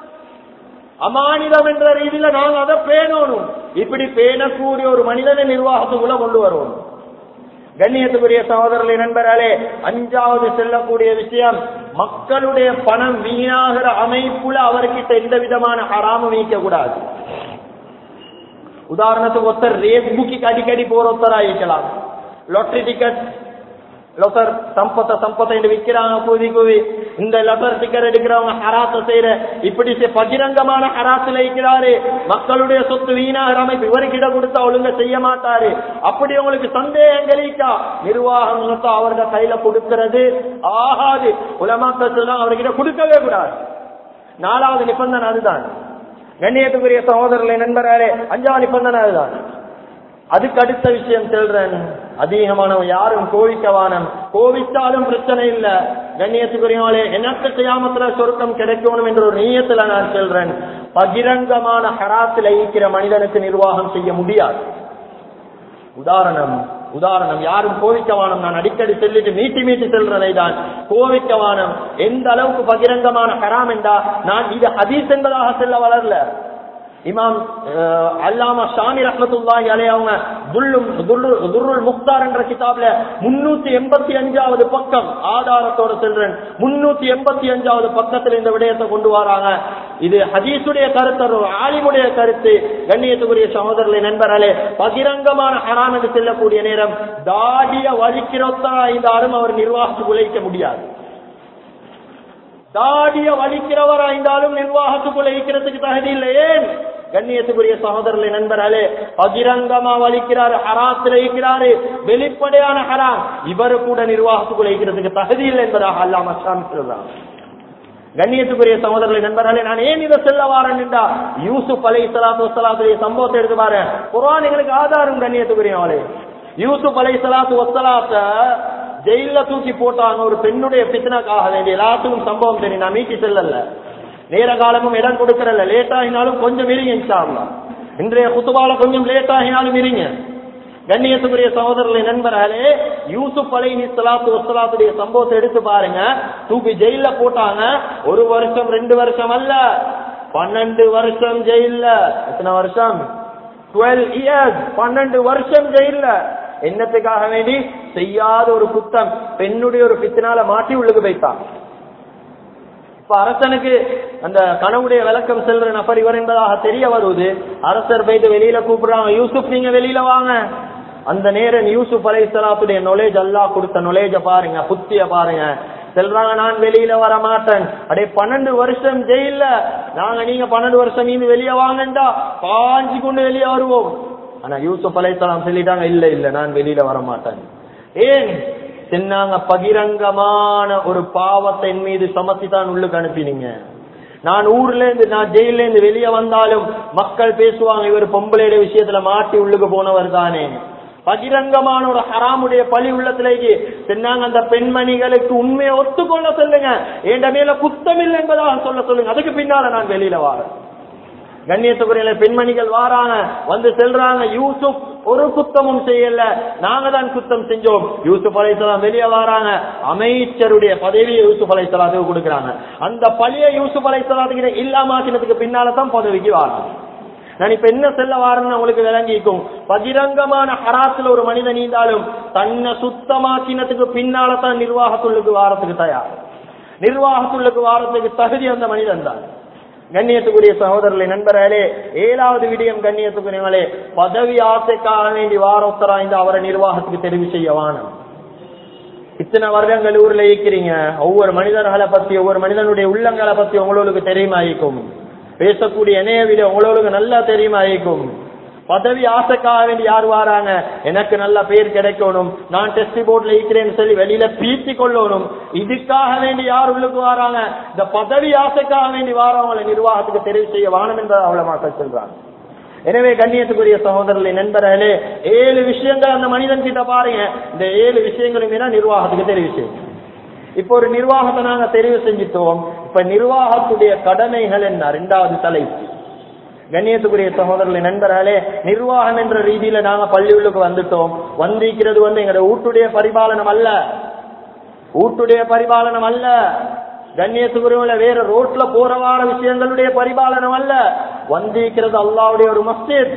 A: அமானிதம் என்ற ரீதியில நாங்க அதை பேணணும். இப்படி பேணக்கூடிய ஒரு மனிதனை நிர்வாகத்துக்குள்ள கொண்டு வருவோம். கண்ணியத்துக்குரிய சகோதரர்களை நண்பர்களே, அஞ்சாவது செல்லக்கூடிய விஷயம், மக்களுடைய பணம் வீணாகிற அமைப்புல அவர்கிட்ட எந்த விதமான ஹராமும் நீக்க கூடாது. உதாரணத்துக்கு ஒருத்தர் ரேஸ் புக்கிக்கு அடிக்கடி போற ஒருத்தரா இருக்கலாம். லாட்டரி டிக்கெட் லொட்டர் சம்பத்த சம்பத்தை விற்கிறாங்க கூவி கூவி. இந்த லொட்டர் டிக்கெட் எடுக்கிறவங்க ஹராத்த செய்யற இப்படி பகிரங்கமான ஹராத்துல இருக்கிறாரு. மக்களுடைய சொத்து வீணாகிற அமைப்பு இவருக்கிட்ட கொடுத்தா ஒழுங்க செய்ய மாட்டாரு. அப்படி உங்களுக்கு சந்தேகங்களா நிர்வாகம் அவருடைய கையில கொடுக்கிறது ஆகாது. உலமாக்கள் சொன்னா அவர்கிட்ட கொடுக்கவே கூடாது. நாலாவது நிபந்தனை அதுதான். கண்ணியத்துக்குரிய சகோதரர்களை நண்பர்களே, அஞ்சாவது நிபந்தனை அதுதான். அதுக்கு அடுத்த விஷயம் சொல்றேன், அதிகமானவன் யாரும் கோவிக்கவானம். கோவிச்சாலும் பிரச்சனை இல்ல. கண்ணியத்துக்குரியவங்களே, எனக்கு கியாமத்துல சொர்க்கம் கிடைக்கணும் என்ற ஒரு நியத்துல நான் சொல்றேன், பகிரங்கமான ஹராத்துல இருக்கிற மனிதனுக்கு நிர்வாகம் செய்ய முடியாது. உதாரணம் உதாரணம் யாரும் கோவிக்கவானம். நான் அடிக்கடி சொல்லிட்டு மீட்டி மீட்டி செல்றதை தான். கோவிக்கவானம் எந்த அளவுக்கு பகிரங்கமான ஹராம் என்றா, நான் இது ஹதீஸ் என்பதாக செல்ல வளரல. இமாம் அல்லாமா ஷாமி ரஹ்மத்துல்லாஹி அலைஹி அவங்க துர்ருல் முக்தார் என்ற கிதாப்ல முன்னூத்தி எண்பத்தி அஞ்சாவது பக்கம் ஆதாரத்தோட செல்றேன். முன்னூத்தி எண்பத்தி அஞ்சாவது பக்கத்துல இந்த விடயத்தை கொண்டு வராங்க. இது ஹதீஸுடைய கருத்து, ஆலிமுடைய கருத்து. கண்ணியத்துக்குரிய சகோதரர்களை நண்பர்களே, பகிரங்கமான ஹராம் என்று செல்லக்கூடிய நேரம் தாடிய வலிக்கிறோத்தா இருந்தாலும் அவர் நிர்வாகத்துக்கு உழைக்க முடியாது. தாடிய வலிக்கிறவரா இருந்தாலும் நிர்வாகத்துக்குள்ள இருக்கிறதுக்கு தகுதி இல்லை. ஏன்? கண்ணியத்துக்குரிய சகோதரர்களை நண்பர்களே, பகிரங்கமா வலிக்கிறாரு, ஹராத்துல இருக்கிறாரு, வெளிப்படையான ஹராம், இவரு கூட நிர்வாகத்துக்குள்ள இருக்கிறதுக்கு தகுதி இல்லை என்பதாக அல்லாஹ் சொல்றாங்க. கண்ணியத்துக்குரிய சகோதரர்களை நண்பர்களே, நான் ஏன் இதை செல்ல வாரேன் என்றா, யூசுப் அலைஹிஸ்ஸலாத்து வஸ்ஸலாத்துடைய சம்பவத்தை எடுத்து பாரு. குர்ஆன் எங்களுக்கு ஆதாரம். கண்ணியத்துக்குரியவளே, யூசுப் அலைஹிஸ்ஸலாத்து வஸ்ஸலாத்த ஜெயில தூக்கி போட்டாங்க ஒரு பெண்ணுடைய பித்னாக்காக வேண்டிய. எல்லாத்துக்கும் சம்பவம் தெரியும், நான் மீட்டி செல்லல, நேர காலமும் இடம் கொடுக்கறல. லேட் ஆகினாலும் கொஞ்சம் இருங்க இன்ஷா அல்லாஹ். இன்றைய குத்துபால கொஞ்சம் லேட் ஆகினாலும் இருங்க. கண்ணியத்துக்குரிய சகோதரர்களை நண்பர்களே, யூசுப் அலைஹிஸ்ஸலாத்து வஸ்ஸலாத்துடைய சம்பவத்தை எடுத்து பாருங்க. தூக்கி ஜெயில போட்டாங்க. ஒரு வருஷம் ரெண்டு வருஷம் அல்ல, பன்னெண்டு வருஷம் ஜெயில. எத்தனை வருஷம்? டுவெல் இயர்ஸ், பன்னெண்டு வருஷம் ஜெயில. என்னத்துக்காக வேண்டி? செய்யாத ஒரு குத்தம், பெண்ணுடைய ஒரு பித்தினால மாட்டி உள்ளுக்கு வைத்தாங்க. இப்ப அரசனுக்கு அந்த கனவுடைய விளக்கம் செல்ற நபர் இவர் என்பதாக தெரிய வருவது. அரசர் போயிட்டு வெளியில கூப்பிடுறாங்க, யூசுப் நீங்க வெளியில வாங்க. அந்த நேரம் யூசுப் அலைஹிஸ்ஸலாத்துடைய நாலேஜ், அல்லாஹ் கொடுத்த நாலேஜ பாருங்க, புத்திய பாருங்க. செல்றாங்க, நான் வெளியில வர மாட்டேன். அடே பன்னெண்டு வருஷம் ஜெயில, நாங்க நீங்க பன்னெண்டு வருஷம் நீங்க வெளியே வாங்கண்டா பாஞ்சு கொண்டு வெளியே வருவோம். ஆனா யூசுப் அலைஹிஸ்ஸலாம் சொல்லிட்டாங்க, இல்ல இல்ல நான் வெளியில வர மாட்டேன். ஏன் சொன்னாங்க? பகிரங்கமான ஒரு பாவத்தை என் மீது சமத்தி தான் உள்ளுக்கு அனுப்பினீங்க. நான் ஊர்ல இருந்து, நான் ஜெயில இருந்து வெளியே வந்தாலும் மக்கள் பேசுவாங்க, இவர் பொம்பளையுடைய விஷயத்துல மாட்டி உள்ளுக்கு போனவர் தானே. பகிரங்கமான ஒரு ஹராமுடைய பழி உள்ளத்திலேயே சொன்னாங்க, அந்த பெண்மணிகளுக்கு உண்மையை ஒத்துக்கொள்ள சொல்லுங்க, என் மேல குத்தம் இல்லை என்பதாக சொல்ல சொல்லுங்க, அதுக்கு பின்னால நான் வெளியில வாரேன். கண்ணியத்துக்குரிய பெண்மணிகள் வாராங்க, வந்து செல்றாங்க, யூசுப் ஒரு குத்தமும் செய்யல, நாங்க தான் குத்தம் செஞ்சோம். யூசுப் அலைஹிஸ்ஸலாம் வெளியே வராங்க, அமைச்சருடைய பதவியை யூசுப் அலைஹிஸ்ஸலாத்துக்கு கொடுக்கறாங்க. அந்த பழிய யூசுப் அலைஹிஸ்ஸலாத்துக்கு இல்லாமாக்கினதுக்கு பின்னால்தான் பதவிக்கு வராங்க. நான் இப்ப என்ன செல்ல வாரேன்னு உங்களுக்கு விளங்கிக்கும். பகிரங்கமான ஹராத்துல ஒரு மனிதன் நீந்தாலும் தன்னை சுத்தமாக்கினதுக்கு பின்னால்தான் நிர்வாகத்துள்ளுக்கு வாரத்துக்கு தயார், நிர்வாகத்துள்ளுக்கு வாரத்துக்கு தகுதி அந்த மனிதன் தான். கண்ணியத்துக்குரிய சகோதரர்களே நண்பர்களே, ஏழாவது விடயம் கண்ணியத்துக்குரியவங்களே, பதவி ஆசைக்காக வேண்டி வாரொத்தரா இந்த அவரை நிர்வாகத்துக்கு தெரிவு செய்ய வானம். இத்தனை வருடங்கள் ஊர்ல இருக்கிறீங்க, ஒவ்வொரு மனிதர்களை பத்தி, ஒவ்வொரு மனிதனுடைய உள்ளங்களை பத்தி உங்களுக்கு தெரியுமா இருக்கும். பேசக்கூடிய என்னைய விட உங்களுக்கு நல்லா தெரியுமா இருக்கும். பதவி ஆசைக்காக வேண்டி யார் வாராங்க? எனக்கு நல்ல பேர் கிடைக்கணும், நான் டெஸ்ட் போர்ட்ல இருக்கிறேன்னு சொல்லி வெளியில பீத்தி கொள்ளணும், இதுக்காக வேண்டி யார் உள்ளுக்கு வாராங்க? இந்த பதவி ஆசைக்காக வேண்டி வாரவங்களை நிர்வாகத்துக்கு தெரிவு செய்ய வானம் என்பதை அவ்வளவு மக்கள் சொல்றாங்க. எனவே கண்ணியத்துக்குரிய சகோதரர்களே நண்பர்களே, ஏழு விஷயங்கள் அந்த மனிதன் கிட்ட பாருங்க. இந்த ஏழு விஷயங்களுமே தான் நிர்வாகத்துக்கு தெரிவு செய்யும். இப்ப ஒரு நிர்வாகத்தை நாங்க தெரிவு செஞ்சிட்டோம். இப்ப நிர்வாகத்துடைய கடமைகள் என்ன? இரண்டாவது தலைப்பு. கண்ணியத்துக்குரிய சகோதரர்களே நண்பர்களே, நிர்வாகம் என்ற ரீதியில நாங்க பள்ளியுள்ளுக்கு வந்துட்டோம். வந்திருக்கிறது வந்து எங்களுடைய ஊட்டுடைய பரிபாலனம் அல்ல, ஊட்டுடைய பரிபாலனம் அல்ல. கண்ணியத்துக்குரிய வேற ரோட்ல போறவான விஷயங்களுடைய பரிபாலனம் அல்ல. வந்திருக்கிறது அல்லாஹ்வுடைய ஒரு மஸ்ஜித்,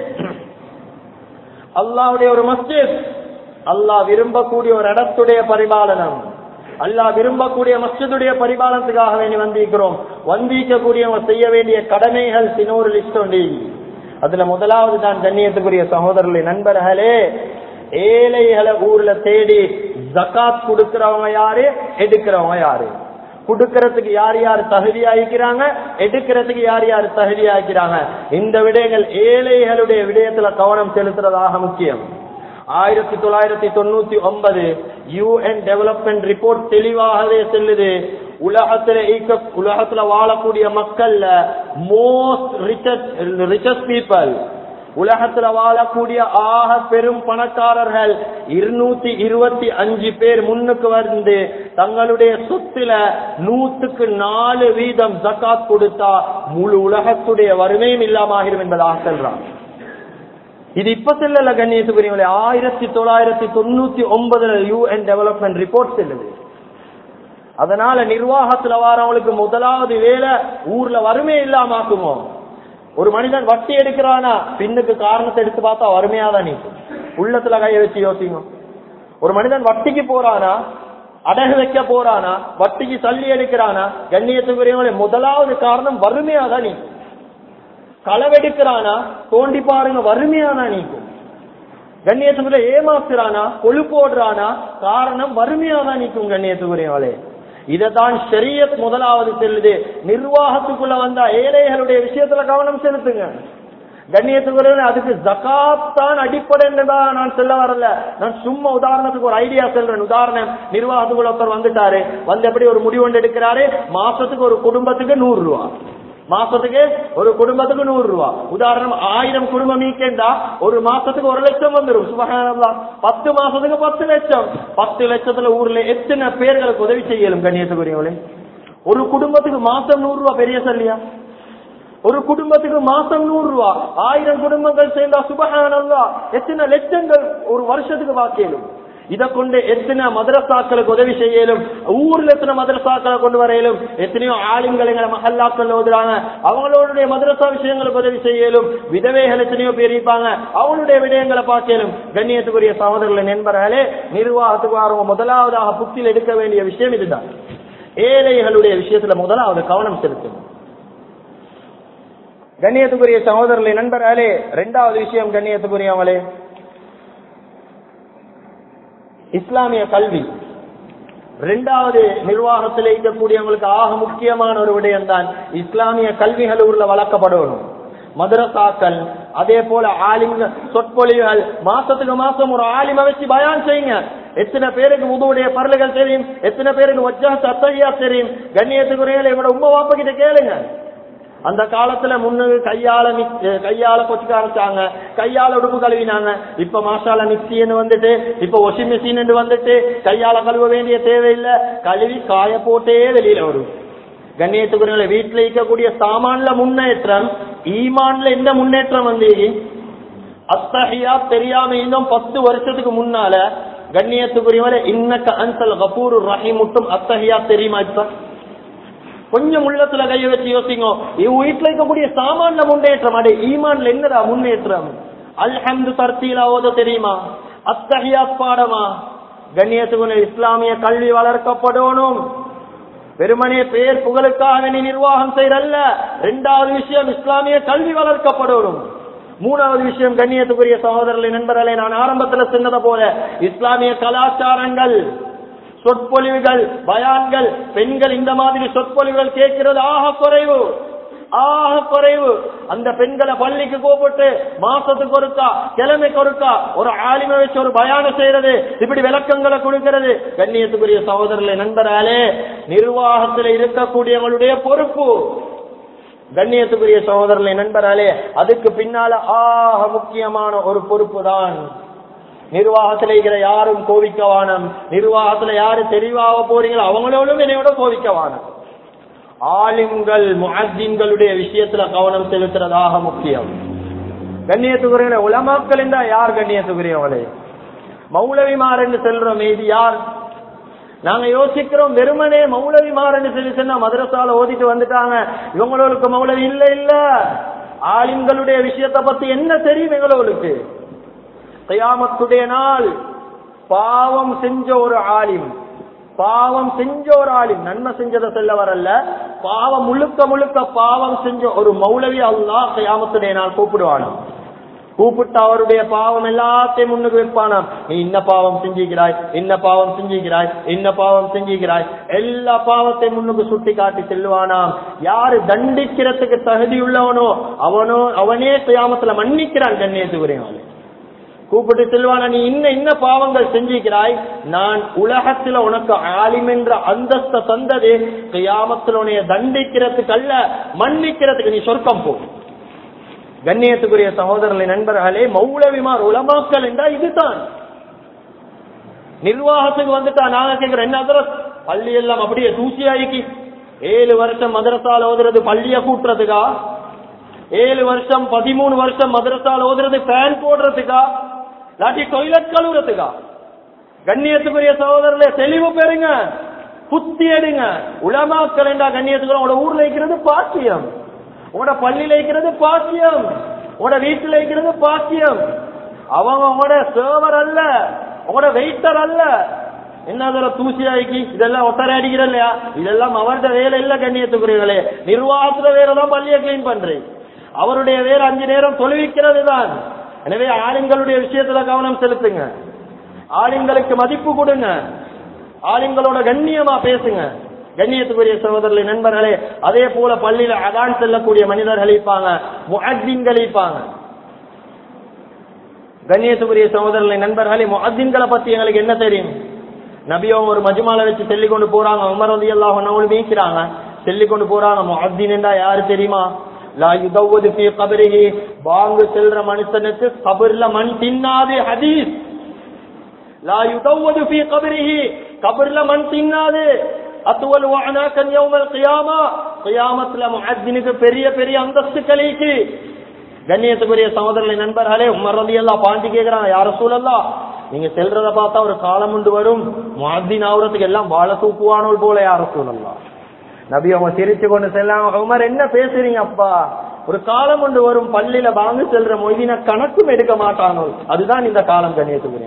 A: அல்லாஹ்வுடைய ஒரு மஸ்ஜித், அல்லாஹ் விரும்பக்கூடிய ஒரு இடத்துடைய பரிபாலனம், அல்லாஹ் விரும்பக்கூடிய மஸ்ஜிதுடைய பரிபாலனத்துக்காக வேண்டி வந்திருக்கிறோம். வந்திருக்கக்கூடியவங்க செய்ய வேண்டிய கடமைகள் சின்னொரு லிஸ்ட் உண்டு. அதுல முதலாவது தான் கண்ணியத்துக்குரிய சகோதரர்களே நண்பர்களே, ஏழைகளை ஊர்ல தேடி ஜகாத் கொடுக்கிறவங்க யாரு, எடுக்கிறவங்க யாரு, கொடுக்கறதுக்கு யார் யார் தகுதியாகிறாங்க, எடுக்கிறதுக்கு யார் யார் தகுதியாகிறாங்க. இந்த விடயங்கள் ஏழைகளுடைய விடயத்துல கவனம் செலுத்துறதாக முக்கியம். ஆயிரத்தி தொள்ளாயிரத்தி தொண்ணூத்தி ஒன்பது யூஎன் டெவலப்மெண்ட் ரிப்போர்ட் தெளிவாகவே செல்லுது, உலகத்துல உலகத்துல வாழக்கூடிய மக்கள்ல மோஸ்ட் ரிச்சஸ்ட் பீப்பிள், உலகத்துல வாழக்கூடிய ஆக பெரும் பணக்காரர்கள் இருநூத்தி இருபத்தி அஞ்சு பேர் முன்னுக்கு வந்து தங்களுடைய சொத்துல நூத்துக்கு நாலு வீதம் ஜகாத் கொடுத்தா முழு உலகத்துடைய வறுமையும் இல்லாமகிரும் என்பதாக சொல்றாங்க. இது இப்ப செல்லல கண்ணியத்துக்குரியவங்களே, ஆயிரத்தி தொள்ளாயிரத்தி தொண்ணூத்தி ஒன்பதுல யூஎன் டெவலப்மெண்ட் ரிப்போர்ட் செல்லுது. அதனால நிர்வாகத்துல வாரவங்களுக்கு முதலாவது வேலை ஊர்ல வறுமை இல்லாமக்குமோ. ஒரு மனிதன் வட்டி எடுக்கிறானா பின்னுக்கு காரணத்தை எடுத்து பார்த்தா வறுமையாதான் நீக்கும். உள்ளத்துல கைய வச்சு யோசிங்க. ஒரு மனிதன் வட்டிக்கு போறானா, அடகு வைக்க போறானா, வட்டிக்கு சல்லி எடுக்கிறானா, கண்ணியத்துக்குரியவங்களே முதலாவது காரணம் வறுமையாதான் நீக்கும். களவெடுக்கிறானா தோண்டி பாருங்க, வறுமையானா நீக்கும். கண்ணியத்துக்குள்ள ஏமாத்துறானா, கொழுப்போடுறானா, காரணம் வறுமையாதான் நீக்கும். கண்ணியத்துக்குரியவளே, இததான் ஷரியத் முதலாவது செல்லுது. நிர்வாகத்துக்குள்ள வந்தா ஏழைகளுடைய விஷயத்துல கவனம் செலுத்துங்க. கண்ணியத்துக்குரிய அதுக்கு ஜகாத் தான் அடிப்படை என்றுதான் நான் சொல்ல வரல. நான் சும்மா உதாரணத்துக்கு ஒரு ஐடியா சொல்றேன். உதாரணம், நிர்வாகத்துக்குள்ள ஒருத்தர் வந்துட்டாரு, வந்து எப்படி ஒரு முடிவு ஒன்று எடுக்கிறாரு, மாசத்துக்கு ஒரு குடும்பத்துக்கு நூறு ரூபா, மாசத்துக்கு ஒரு குடும்பத்துக்கு நூறு ரூபா. உதாரணம், ஆயிரம் குடும்பம் நீக்கேண்டா ஒரு மாசத்துக்கு ஒரு லட்சம் வந்துடும். சுபஹானல்லாஹ். பத்து மாசத்துக்கு பத்து லட்சம். பத்து லட்சத்துல ஊர்ல எத்தனை பேர்களுக்கு உதவி செய்யலும் கண்ணியத்துக்குரியவங்களே? ஒரு குடும்பத்துக்கு மாசம் நூறு ரூபா பெரிய சொல்லியா? ஒரு குடும்பத்துக்கு மாசம் நூறு ரூபா, ஆயிரம் குடும்பங்கள் சேர்ந்தா சுபஹானல்லாஹ் எத்தனை லட்சங்கள் ஒரு வருஷத்துக்கு வாக்கியலும். இதை கொண்டு எத்தனை மதரசாக்களுக்கு உதவி செய்யலும், ஊர்ல எத்தனை மதரசாக்களை கொண்டு வரையிலும், எத்தனையோ ஆளுங்கள் எங்களை மஹல்லாக்கள் ஓதுறாங்க, அவங்களுடைய மதரசா விஷயங்களுக்கு உதவி செய்யலும். விதவைகள் எத்தனையோ பேர் இருப்பாங்க, அவங்களுடைய விடயங்களை பார்க்கலும். கண்ணியத்துக்குரிய சகோதரர்களை நண்பர்களே, நிர்வாகத்துக்கு ஆர்வம் முதலாவதாக புத்தியில் எடுக்க வேண்டிய விஷயம் இதுதான். ஏழைகளுடைய விஷயத்துல முதலாவது கவனம் செலுத்தணும். கண்ணியத்துக்குரிய சகோதரர்களை நண்பர்களே, இரண்டாவது விஷயம் கண்ணியத்துக்குரியவங்களே, இஸ்லாமிய கல்வி. இரண்டாவது நிர்வாகத்தில் இருக்கக்கூடியவங்களுக்கு ஆக முக்கியமான ஒரு விடயம் தான் இஸ்லாமிய கல்விகள் ஊர்ல வளர்க்கப்படணும். மதரசாக்கள், அதே போல ஆலிம்கள், சொற்பொழிவுகள், மாசத்துக்கு மாசம் ஒரு ஆலிமை வச்சு பயான் செய்யுங்க. எத்தனை பேருக்கு உதவுடைய பரலுகள் தெரியும், எத்தனை பேருக்கு வஜ்ஜஹத் அத்தஹியா தெரியும். கண்ணியத்துக்குரிய எங்களோட உம்மா வாப்பா கிட்ட கேளுங்க. அந்த காலத்துல முன்னு கையால கையால கொச்சுக்க ஆரம்பிச்சாங்க, கையால உடுப்பு கழுவினாங்க. இப்ப மாஷால மிக்சின்னு வந்துட்டு, இப்ப வாஷிங் மிஷின் வந்துட்டு, கையால கழுவ வேண்டிய தேவையில்லை, கழுவி காய போட்டே வெளியில வரும். கண்ணியத்துக்குரிய வீட்டுல இருக்கக்கூடிய சாமான்ல முன்னேற்றம், ஈமான்ல எந்த முன்னேற்றம் வந்து அத்தஹியா தெரியாம இன்னும் பத்து வருஷத்துக்கு முன்னால கண்ணியத்துக்குரியவரை இன்னக்க அன்சல் கபூர் ரஹீம் மட்டும் அத்தஹியா தெரியுமா? இப்ப கொஞ்சம் உள்ளத்துல கைய வச்சு யோசிங்க. வீட்டுல இருக்கக்கூடிய சாமான்ல முன்னேற்றம், அடே ஈமான்ல என்னடா முன்னேற்றம்? அல்ஹம்து தர்த்தீலா ஓத தெரியுமா? அத்தஹியாத் பாடமா? கண்ணியத்துக்குரிய இஸ்லாமிய கல்வி வளர்க்கப்படணும். வெறுமனே பேர் புகழுக்காக நீ நிர்வாகம் செய்யறல்ல. இரண்டாவது விஷயம் இஸ்லாமிய கல்வி வளர்க்கப்படணும். மூணாவது விஷயம் கண்ணியத்துக்குரிய சகோதரர்களை நண்பர்களே, நான் ஆரம்பத்தில் சொன்னது போல இஸ்லாமிய கலாச்சாரங்கள், சொற்பொழிவுகள், பயான்கள், பெண்கள் இந்த மாதிரி சொற்பொழிவுகள் கேட்கிறது ஆக குறைவு, ஆக குறைவு. அந்த பெண்களை பள்ளிக்கு கூப்பிட்டு மாசத்துக்கு ஒருக்கா, கிழமைக்கு ஒருக்கா ஒரு ஆலிமை வச்சு ஒரு பயான செய்யறது, இப்படி விளக்கங்களை கொடுக்கிறது. கண்ணியத்துக்குரிய சகோதரர்களே நண்பர்களே, நிர்வாகத்தில் இருக்கக்கூடியவங்களுடைய பொறுப்பு. கண்ணியத்துக்குரிய சகோதரர்களே நண்பர்களே, அதுக்கு பின்னால ஆக முக்கியமான ஒரு பொறுப்பு தான் நிர்வாகத்தில் இருக்கிற யாரும் கோவிக்கவானம். நிர்வாகத்துல யாரு தெரிவாக போறீங்களோ அவங்களோடும் என்னையோட கோவிக்கவானம். ஆலிம்கள் முஅத்தின்களுடைய விஷயத்துல கவனம் செலுத்துறதாக முக்கியம். கண்ணியத்துக்குரிய உலமாக்கள் என்றா யார்? கண்ணியத்துக்குரியவங்களே, மௌலவிமார் என்று செல்றோம். இது யார்? நாங்க யோசிக்கிறோம் வெறுமனே மௌலவிமார் என்று சொல்லி சொன்னா மதரசால ஓதிட்டு வந்துட்டாங்க, இவங்களுக்கு மௌலவி இல்ல இல்ல. ஆலிம்களுடைய விஷயத்தை பத்தி என்ன தெரியும் எங்களுக்கு? கியாமத்துடைய நாள் பாவம் செஞ்ச ஒரு ஆலிம், பாவம் செஞ்ச ஒரு ஆலிம், நன்மை செஞ்சதை சொல்ல வரல, பாவம் முழுக்க முழுக்க பாவம் செஞ்ச ஒரு மௌலவி அல்லாஹ் கியாமத்துடைய நாள் கூப்பிடுவானா. கூப்பிட்டு அவருடைய பாவம் எல்லாத்தையும் முன்னுக்கு வைப்பானாம். நீ இன்ன பாவம் செஞ்சுக்கிறாய், இன்ன பாவம் செஞ்சுக்கிறாய், இன்ன பாவம் செஞ்சுக்கிறாய், எல்லா பாவத்தையும் முன்னுக்கு சுட்டி காட்டி செல்வானாம். யாரு தண்டிக்கிறதுக்கு தகுதி உள்ளவனோ அவனோ அவனே கியாமத்துல மன்னிக்கிறான். கண்ணியத்துக்குரியவனே கூப்பிட்டு செல்வானா, நீ இன்ன இன்ன பாவங்கள் செஞ்சுக்கிறாய், நான் உலகத்துல உனக்கு ஆலிம் என்ற அந்தஸ்த தந்தது கியாமத்துல உன்னைய தண்டிக்கிறதுக்கு அல்ல, மன்னிக்கிறதுக்கு. நீ சொர்க்கம் போ. கண்ணியத்துக்குரிய சகோதரர்களை நண்பர்களே, மௌலவிமார் உலமாக்கள் என்றா இதுதான். நிர்வாகத்துக்கு வந்துட்டா நாங்க கேட்கிறோம், என்ன அதரஸ் பள்ளி எல்லாம் அப்படியே தூசியாக்கி ஏழு வருஷம் மதரசால ஓதுறது பள்ளிய கூட்டுறதுக்கா? ஏழு வருஷம் பதிமூணு வருஷம் மதரசால ஓதுறது ஃபேன் போடுறதுக்கா? இல்லாட்டி டொய்லெட் கழுவுறதுக்கா? கண்ணியத்துக்குரிய சகோதரர்களே தெளிவு பெறுங்க, புத்தி எடுங்க. உலமாக்கள் என்றா கண்ணியத்துக்கு உங்களோட ஊர்ல இருக்கிறது பாக்கியம், உங்களோட பள்ளியில இருக்கிறது பாக்கியம், உங்களோட வீட்டுல இருக்கிறது பாக்கியம். அவங்க உங்களோட சேவர் அல்ல, உங்களோட வெயிட்டர் அல்ல. என்ன தூசியாக்கி இதெல்லாம் ஒட்டரை அடிக்கிற இல்லையா? இதெல்லாம் அவருடைய வேலை இல்ல. கண்ணியத்துக்குரியவர்களே, நிர்வாகத்துல வேறதான் பள்ளியை கிளீன் பண்றேன், அவருடைய வேற அஞ்சு நேரம் தொழுவிக்கிறது தான். எனவே ஆலிம்களுடைய விஷயத்துல கவனம் செலுத்துங்க, ஆலிம்களுக்கு மதிப்பு கொடுங்க, ஆலிம்களோட கண்ணியமா பேசுங்க. கண்ணியத்துக்குரிய சகோதரர்களே நண்பர்களே, அதே போல பள்ளியில அதான் செல்லக்கூடிய மனிதர்கள் இருப்பாங்க, முஅத்தின்கள் இருப்பாங்க. கண்ணியத்துக்குரிய சகோதரர்களே நண்பர்களே, முஅத்தின்களை பத்தி எங்களுக்கு என்ன தெரியும்? நபியும் ஒரு மஜ்மால வச்சு சொல்லி கொண்டு போறாங்க. உமர் ரலியல்லாஹு அன்ஹு மீக்கிறாங்க, சொல்லி கொண்டு போறாங்க. முஅத்தின் என்றா யாரு தெரியுமா? லா யுதவ்வது ஃபீ கப்ரிஹி, பாங்கு செல்ற மனுஷனுக்கு கபர்ல மண் தின்னாது. ஹதீஸ், லா யுதவ்வது ஃபீ கப்ரிஹி, கபர்ல மண் தின்னாது. அத்வல் வஅனாகன் யௌமல் கியாமா, கியாமத்துல முஅத்தினுக்கு பெரிய பெரிய அந்தஸ்துகளுக்கு. கண்ணியத்துக்குரிய சகோதரர்களே நண்பர்களே, உமர் ரலியல்லாஹு பாண்டி கேக்குறாங்க, யா ரசூலல்லாஹ், நீங்க செல்றத பார்த்தா ஒரு காலம் உண்டு வரும், முஅத்தின் ஆவறதுக்கு எல்லாம் வாழ தூக்குவானோல் போல யா ரசூலல்லாஹ். நபி அவங்க சிரிச்சு கொண்டு செல்லாங்க, உமர் என்ன பேசுறீங்க அப்பா, ஒரு காலம் உண்டு வரும் பள்ளியில வாங்கு செல்ற மொய்தின கணக்கும் எடுக்க மாட்டானோ, அதுதான் இந்த காலம். கண்ணியத்துக்குரிய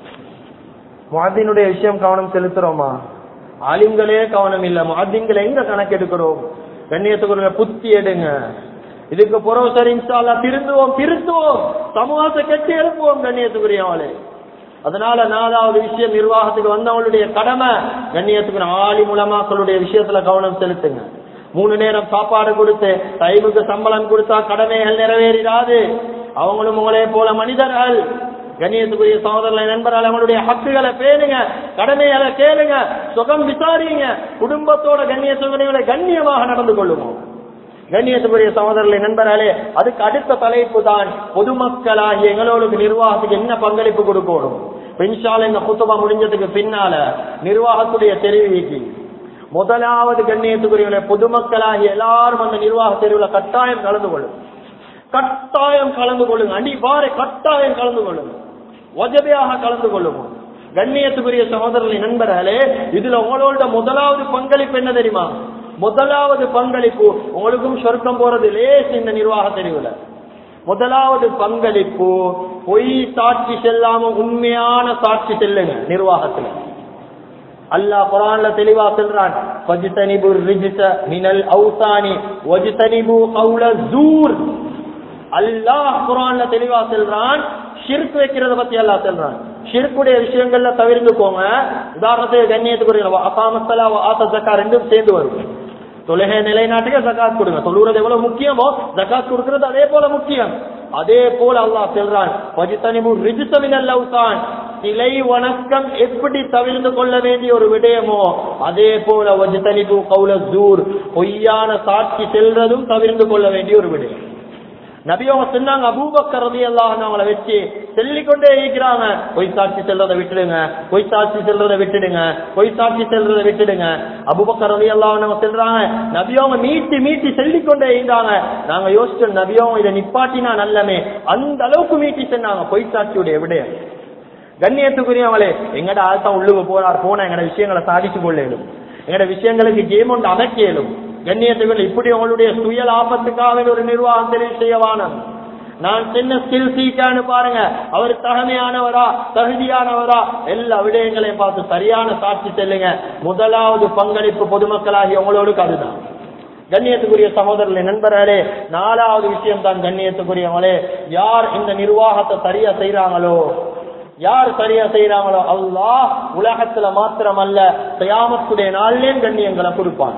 A: முஅத்தினுடைய விஷயம் கவனம் செலுத்துறோமா? ஆலிம்களே கவனம் இல்ல, முஅத்தின்களை எங்க கணக்கு எடுக்கிறோம்? கண்ணியத்துக்குரிய புத்தி எடுங்க. இதுக்கு புறவு சரி இன்ஷா அல்லாஹ் திருந்துவோம், திருத்துவோம், சமூகத்தை கட்டி எழுப்புவோம். கண்ணியத்துக்குரியவளே, அதனால நாலாவது விஷயம், நிர்வாகத்துக்கு வந்தவங்களுடைய கடமை. கண்ணியத்துக்கு ஆலிம் உலமாக்களுடைய விஷயத்துல கவனம் செலுத்துங்க. மூணு நேரம் சாப்பாடு கொடுத்து டைமுக்கு சம்பளம் கொடுத்தா கடமைகள் நிறைவேறாது. அவங்களும் உங்களே போல மனிதர்கள். கண்ணியத்துக்குரிய சகோதரர்களை நண்பர்கள், அவங்களுடைய ஹக்குகளை பேணுங்க, கடமைகளை கேளுங்க, சுகம் விசாரிங்க, குடும்பத்தோட கண்ணியத்துக்குரியவர்களை கண்ணியமாக நடந்து கொள்ளுவோம். கண்ணியத்துக்குரிய சகோதரர்களை நண்பர்களே, அதுக்கு அடுத்த தலைப்பு தான் பொதுமக்களாகி எங்களோட நிர்வாகத்துக்கு என்ன பங்களிப்பு கொடுக்கணும். இன்ஷாஅல்லாஹ் இந்த குத்துபா முடிஞ்சதுக்கு பின்னால நிர்வாகத்துடைய தெரிவிக்கு முதலாவது கண்ணியத்துக்குரிய பொதுமக்களாகி எல்லாரும் அந்த நிர்வாக தெரிவுல கட்டாயம் கலந்து கொள்ளும், கட்டாயம் கலந்து கொள்ளுங்க, அடிவாரை கட்டாயம் கலந்து கொள்ளுங்க, வஜபையாக கலந்து கொள்ளுவோம். கண்ணியத்துக்குரிய சகோதரர்களை நண்பர்களே, இதுல உங்களோட முதலாவது பங்களிப்பு என்ன தெரியுமா? முதலாவது பங்களிப்பு, உங்களுக்கும் சொர்க்கம் போறது லேஸ் இந்த நிர்வாக தெரிவுல. முதலாவது பங்களிப்பு, பொய் சாட்சி செல்லாம உண்மையான சாட்சி செல்லுங்க நிர்வாகத்துல. அல்லாஹ் குர்ஆன்ல தெளிவா சொல்றான், ஃபஜ்தனிபு ரிஜ்ஸ மினல் அவ்சானி வஜ்தனிபு கௌல ஸூர். அல்லாஹ் குர்ஆன்ல தெளிவா சொல்றான், ஷிர்க் வைக்கிறத பத்தி அல்லாஹ் சொல்றான். ஷிர்க்குடைய விஷயங்கள்ல தவிர்த்துக்கோங்க. உதாரணத்துக்கு கண்ணியத்துக்குரிய அகாமஸ்ஸலா வ ஆத ஸக்கா ரெண்டும் சேர்ந்து வரும். தொழுகை நிலைநாட்டுக்கு ஜகாத் கொடுங்க. தொழுகிறது எவ்வளவு முக்கியமோ ஜகாத் கொடுக்கிறது அதே போல முக்கியம். அதே போல அல்லாஹ் சொல்றான், வஜ்தனிபு ரிஜ்ஸ மினல் அவ்சான், சிலை வணக்கம் எப்படி தவிர்த்து கொள்ள வேண்டிய ஒரு விடயமோ அதே போல வஜ்தனிபு கௌல ஸூர், பொய்யான சாட்சி செல்றதும் தவிர்த்து கொள்ள வேண்டிய ஒரு விடயம். நபி அவங்க சொன்னாங்க, அபூபக்கர் ரலியல்லாஹு அன்ஹு அவங்கள வச்சு சொல்லிக்கொண்டே இருக்கிறாங்க, பொய் சாட்சி செல்றதை விட்டுடுங்க, பொய் சாட்சி செல்றதை விட்டுடுங்க, பொய் சாட்சி செல்றதை விட்டுடுங்க. அபூபக்கர் ரலியல்லாஹு அன்ஹு சொல்றாங்க, நபி அவங்க மீட்டி மீட்டி சொல்லிக்கொண்டே இருந்தாங்க. நாங்க யோசிச்சோம், நபி அவங்க இதை நிப்பாட்டினா நல்லமே, அந்த அளவுக்கு மீட்டி சொன்னாங்க பொய் சாட்சியுடைய விடயம். கண்ணியத்துக்குரியவங்களே, எங்கட ஆள்தான் உள்ளுக்கு போறார், போனா எங்கட விஷயங்களை சாதிச்சு கொள்ளலும், எங்கட விஷயங்களுக்கு கேம் ஒன்று அமைக்கலும். கண்ணியத்துக்குள்ள இப்படி உங்களுடைய சுயல் ஆபத்துக்காக ஒரு நிர்வாகம் தெரிவு செய்யவான. நான் சின்ன ஸ்கில் சீக்கான்னு பாருங்க, அவர் தகமையானவரா தகுதியானவரா எல்லா விடயங்களையும் பார்த்து சரியான சாட்சி செல்லுங்க. முதலாவது பங்களிப்பு பொதுமக்களாகி உங்களோடு அதுதான். கண்ணியத்துக்குரிய சகோதரர்களே நண்பர்களே, நாலாவது விஷயம் தான் கண்ணியத்துக்குரியவங்களே, யார் இந்த நிர்வாகத்தை சரியா செய்யறாங்களோ, யார் சரியா செய்யறாங்களோ அல்லாஹ் உலகத்துல மாத்திரம் அல்ல கியாமத்துடைய நாளிலே கண்ணியங்களை கொடுப்பான்.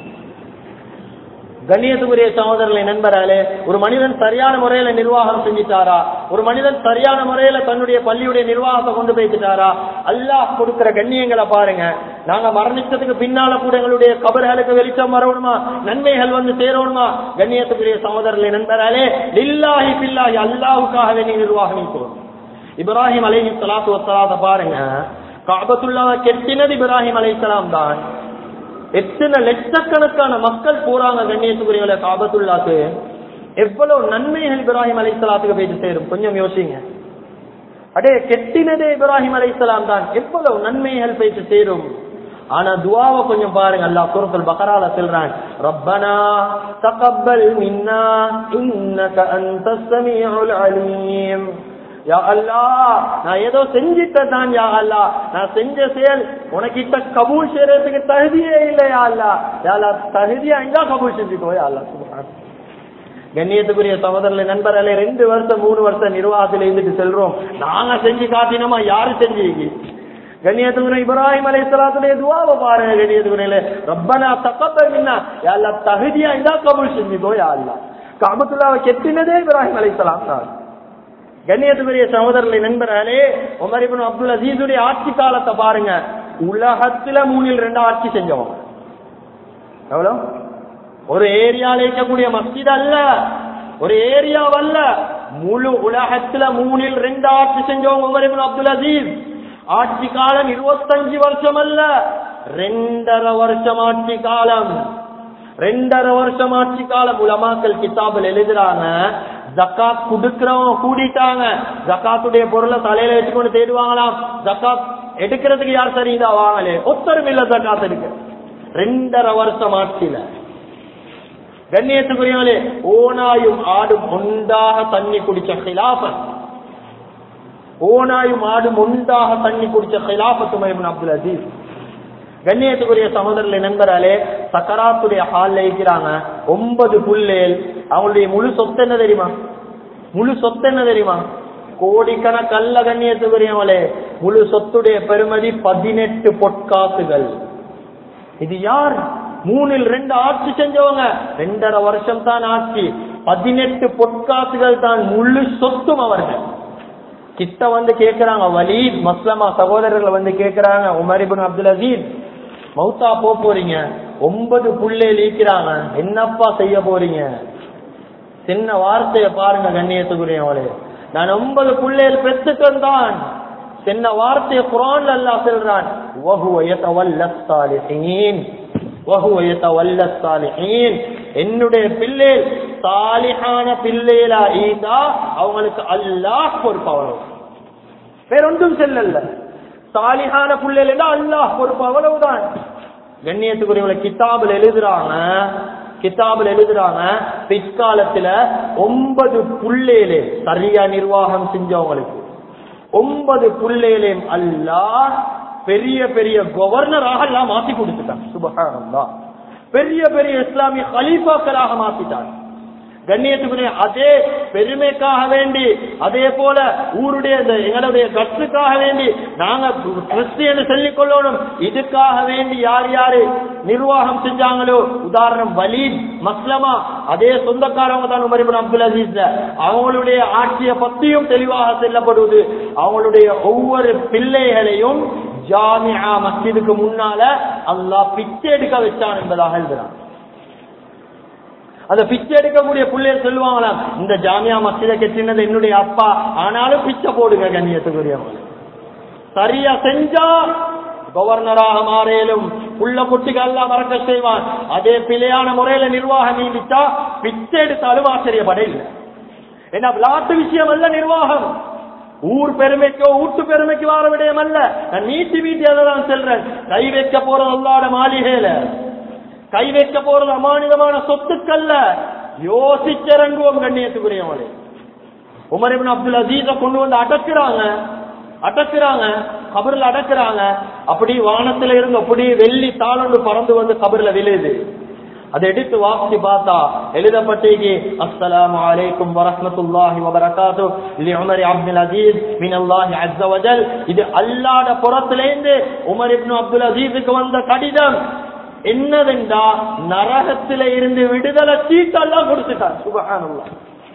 A: கண்ணியத்துக்குரிய சகோதரர்களை நண்பர்களே, ஒரு மனிதன் சரியான முறையில நிர்வாகம் செஞ்சிட்டாரா, ஒரு மனிதன் சரியான முறையில தன்னுடைய பள்ளியுடைய நிர்வாகத்தை கொண்டு போய்த்தாரா, அல்லாஹ் கொடுக்கிற கண்ணியங்களை பாருங்க. நாங்க மரணிச்சதுக்கு பின்னால கூட எங்களுடைய கபர்களுக்கு வெளிச்சம் வரணுமா, நன்மைகள் வந்து சேரணுமா? கண்ணியத்துக்குரிய சகோதரர்களை நண்பர்களே, லில்லாஹி பில்லாஹி அல்லாஹ்வுக்காக வேண்டிய நிர்வாகம் இருக்கும். இப்ராஹிம் அலைஹிஸ்ஸலாத்து வஸ்ஸலாத்தை பாருங்க, கஅபத்துல்லாஹ் கெட்டினது இப்ராஹிம் அலைஹிஸ்ஸலாம் தான். எத்தனை லட்சக்கணக்கான மக்கள் போறாங்க கண்ணியத்துக்குரியவள காபத்துல்லாக்கு. எவ்வளவு நன்மைகள் இப்ராஹிம் அலைஹிஸ்ஸலாத்துக்கு போயிட்டு சேரும், கொஞ்சம் யோசிங்க. அடே கெட்டினதே இப்ராஹிம் அலைஹிஸ்ஸலாம் தான், எவ்வளவு நன்மைகள் போயிட்டு சேரும். ஆனா துஆவை கொஞ்சம் பாருங்க, அல்லாஹ் சூரத்துல் பக்ரால சொல்றான், ரப்பனா தகப்பல் மின்னா இன்னக அன்தஸ் ஸமீஉல் அலீம். யா அல்லாஹ், நான் ஏதோ செஞ்சிட்டேன் யா அல்லாஹ், நான் செஞ்ச செயல் உனக்கிட்ட கபூல் செய்யறதுக்கு தகுதியே இல்லை யா அல்லாஹ். யா அல்லாஹ் தகுதியா இருந்தா கபூல் செஞ்சுக்கோ யா அல்லாஹ். சுப்ஹான். கண்ணியத்துக்குரிய சகோதரர்களே நண்பர்களே, ரெண்டு வருஷம் மூணு வருஷம் நிர்வாகத்தில் இருந்துட்டு செல்றோம், நாங்க செஞ்சு காட்டினோமா, யாரு செஞ்சீங்க? கண்ணியத்துக்குரிய இப்ராஹிம் அலைஹிஸ்ஸலாத்துடைய துஆவை பாருங்க கண்ணியத்துக்குரியல, ரப்பனா தக்கபல் மின்னா, யா அல்லாஹ் தஹ்தியா இதா கபூல் செஞ்சுதோ யா அல்லாஹ். கஅபத்துல்லாஹ் கெட்டினதே இப்ராஹிம் அலைஹிஸ்ஸலாம் தான். கண்ணியத்துக்குரிய சகோதரர்களே நண்பர்களே, உமர் இப்னு அப்துல் அசீஸுடைய ஆட்சி காலத்தை பாருங்க. உலகத்துல மூணில் ரெண்டு ஆட்சி செஞ்சவங்க. எவ்வளவு? ஒரு ஏரியால இருக்கக்கூடிய மஸ்ஜித் அல்ல, ஒரு ஏரியாவல்ல, முழு உலகத்துல மூணில் ரெண்டு ஆட்சி செஞ்சவங்க உமர் இப்னு அப்துல் அசீஸ். ஆட்சி காலம் இருபத்தஞ்சு வருஷம் அல்ல, ரெண்டரை வருஷம் ஆட்சி காலம். ரெண்டரை வருஷம் ஆட்சி காலம். உலமாக்கள் கிதாபில் எழுதுறாங்க, ஜக்காத் குடுக்கிறவங்க கூடிட்டாங்க, ஜக்காத்துடைய பொருளை தலையில வச்சுக்கொண்டு தேடுவாங்களாம். ஜக்காத் எடுக்கிறதுக்கு யார் சரிதா வாங்கலே, ஒத்தரும் இல்ல ஜக்காத் எடுக்க. ரெண்டரை வருஷம் ஆட்சியில கண்ணியத்துக்குரியவர்களே, ஓனாயும் ஆடும் ஒன்றாக தண்ணி குடிச்ச ஹிலாஃபத், ஓனாயும் ஆடும் ஒன்றாக தண்ணி குடிச்ச ஹிலாஃபத் உமர் இப்னு அப்துல் அசீஸ். கண்ணியத்துக்குரிய சகோதரர்களே நண்பர்களே, சக்கராத்துடைய ஹால்ல இருக்கிறாங்க. ஒன்பது புள்ளேல். அவங்களுடைய முழு சொத்து என்ன தெரியுமா? முழு சொத்து என்ன தெரியுமா? கோடிக்கணக்கல்ல. கண்ணியத்துக்குரியவங்களே, முழு சொத்துடைய பெருமதி பதினெட்டு பொற்காசுகள். இது யார்? மூணில் ரெண்டு ஆட்சி செஞ்சவங்க. ரெண்டரை வருஷம் தான் ஆட்சி, பதினெட்டு பொற்காசுகள் தான் முழு சொத்தும் அவர்கள். கிட்ட வந்து கேட்கிறாங்க, வலீத் மஸ்லமா சகோதரர்கள் வந்து கேட்கிறாங்க, உமர் இப்னு அப்துல் அசீஸ் மௌத்தா போ போறீங்க, ஒன்பது புள்ளேல் ஈக்கிறாங்க, என்னப்பா செய்ய போறீங்க? சின்ன வார்த்தைய பாருங்க கண்ணியத்துக்குரியவங்களே, நான் ஒன்பது புள்ளேல் பெற்றுக்கன் தான். சின்ன வார்த்தைய குர்ஆன்ல அல்லாஹ் சொல்றான், வஹுவ யதவல்லஸ் சாலிஹீன், வஹுவ யதவல்லஸ் சாலிஹீன். என்னுடைய பிள்ளை சாலிஹான பிள்ளைகளா ஈதா அவங்களுக்கு அல்லாஹ் பொறுப்பு. அவ்வளவு, வேறொன்றும் செல்லல்ல. சாலிஹான பிள்ளைகள் அல்லாஹ் பொறுப்பு, அவ்வளவுதான். கண்ணியத்துக்குரியவங்களை கிதாபில் எழுதுறாங்க, கிதாபில் எழுதுறாங்க, பிற்காலத்துல ஒன்பது புள்ளேலே சரியா நிர்வாகம் செஞ்சவங்களுக்கு ஒன்பது புள்ளேலையும் அல்லாஹ் பெரிய பெரிய கவர்னராக எல்லாம் மாத்தி கொடுத்துட்டான். சுப்ஹானல்லாஹ். பெரிய பெரிய இஸ்லாமிய கலீஃபாக்களாக மாத்திட்டான். கண்ணியத்துக்குரிய அதே பெருமைக்காக வேண்டி, அதே போல ஊருடைய எங்களுடைய கற்றுக்காக வேண்டி நாங்க கிறிஸ்டியன் சொல்லிக் கொள்ளணும். இதுக்காக வேண்டி யார் யாரு நிர்வாகம் செஞ்சாங்களோ, உதாரணம் வலீத் மஸ்லமா, அதே சொந்தக்காரவங்க தான் உமர் இப்னு அப்துல் அசீஸ். அவங்களுடைய ஆட்சியை பத்தியும் தெளிவாக செல்லப்படுவது. அவங்களுடைய ஒவ்வொரு பிள்ளைகளையும் ஜாமிஆ மஸ்ஜிதுக்கு முன்னால அல்லாஹ் பிச்சை எடுக்க வச்சான் என்பதாக எழுதுறான். அந்த பிச்சை எடுக்கக்கூடிய பிள்ளைகள் சொல்லுவாங்களாம், இந்த ஜாமியா மஸ்ஜிதை கட்டினது என்னுடைய அப்பா, ஆனாலும் பிச்சை போடுங்க. கண்ணியத்துக்குரியவங்க சரியா செஞ்சா கவர்னராக மாறேலும், புள்ள குட்டிகள் எல்லாம் மறக்க செய்வான். அதே பிழையான முறையில நிர்வாகம் நீடிச்சா பிச்சை எடுத்தாலும் ஆச்சரியப்பட இல்லை. ஏன்னா விளையாட்டு விஷயம் அல்ல நிர்வாகம், ஊர் பெருமைக்கோ ஊட்டு பெருமைக்கு வார விடயம் அல்ல. நான் நீட்டி வீட்டி அதான் செல்றேன். கை வைக்க போறது அல்லாஹ்வுடைய மாளிகையில, கை வைக்க போறது அமானிதமான சொத்துக்கல்ல. யோசிச்சிறங்குவோம் கண்ணியத்துக்குரியவங்களே. உமர் இப்னு அப்துல் அசீஸ கொண்டு வந்து அடக்குறாங்க, அடக்குறாங்க கபர்ல அடக்குறாங்க. அப்படி வானத்துல இருந்து அப்படி வெள்ளி தாளொன்று பறந்து வந்து கபர்ல விழுது. அதை எடுத்து வாசி பார்த்தா எழுதப்பட்டீங்க, அஸ்ஸலாமு அலைக்கும் வரஹ்மத்துல்லாஹி வபரகாத்துஹு லி உமர் அப்துல் அசீஸ் மினல்லாஹி அஸ்ஸ வஜல். இது அல்லாஹ்வுடைய புறத்திலிருந்து உமர் இப்னு அப்துல் அசீஸுக்கு வந்த கடிதம். என்னதென்றா நரகத்தில இருந்து விடுதலை சீட்டெல்லாம் கொடுத்துட்டார். சுப்ஹானல்லாஹ்.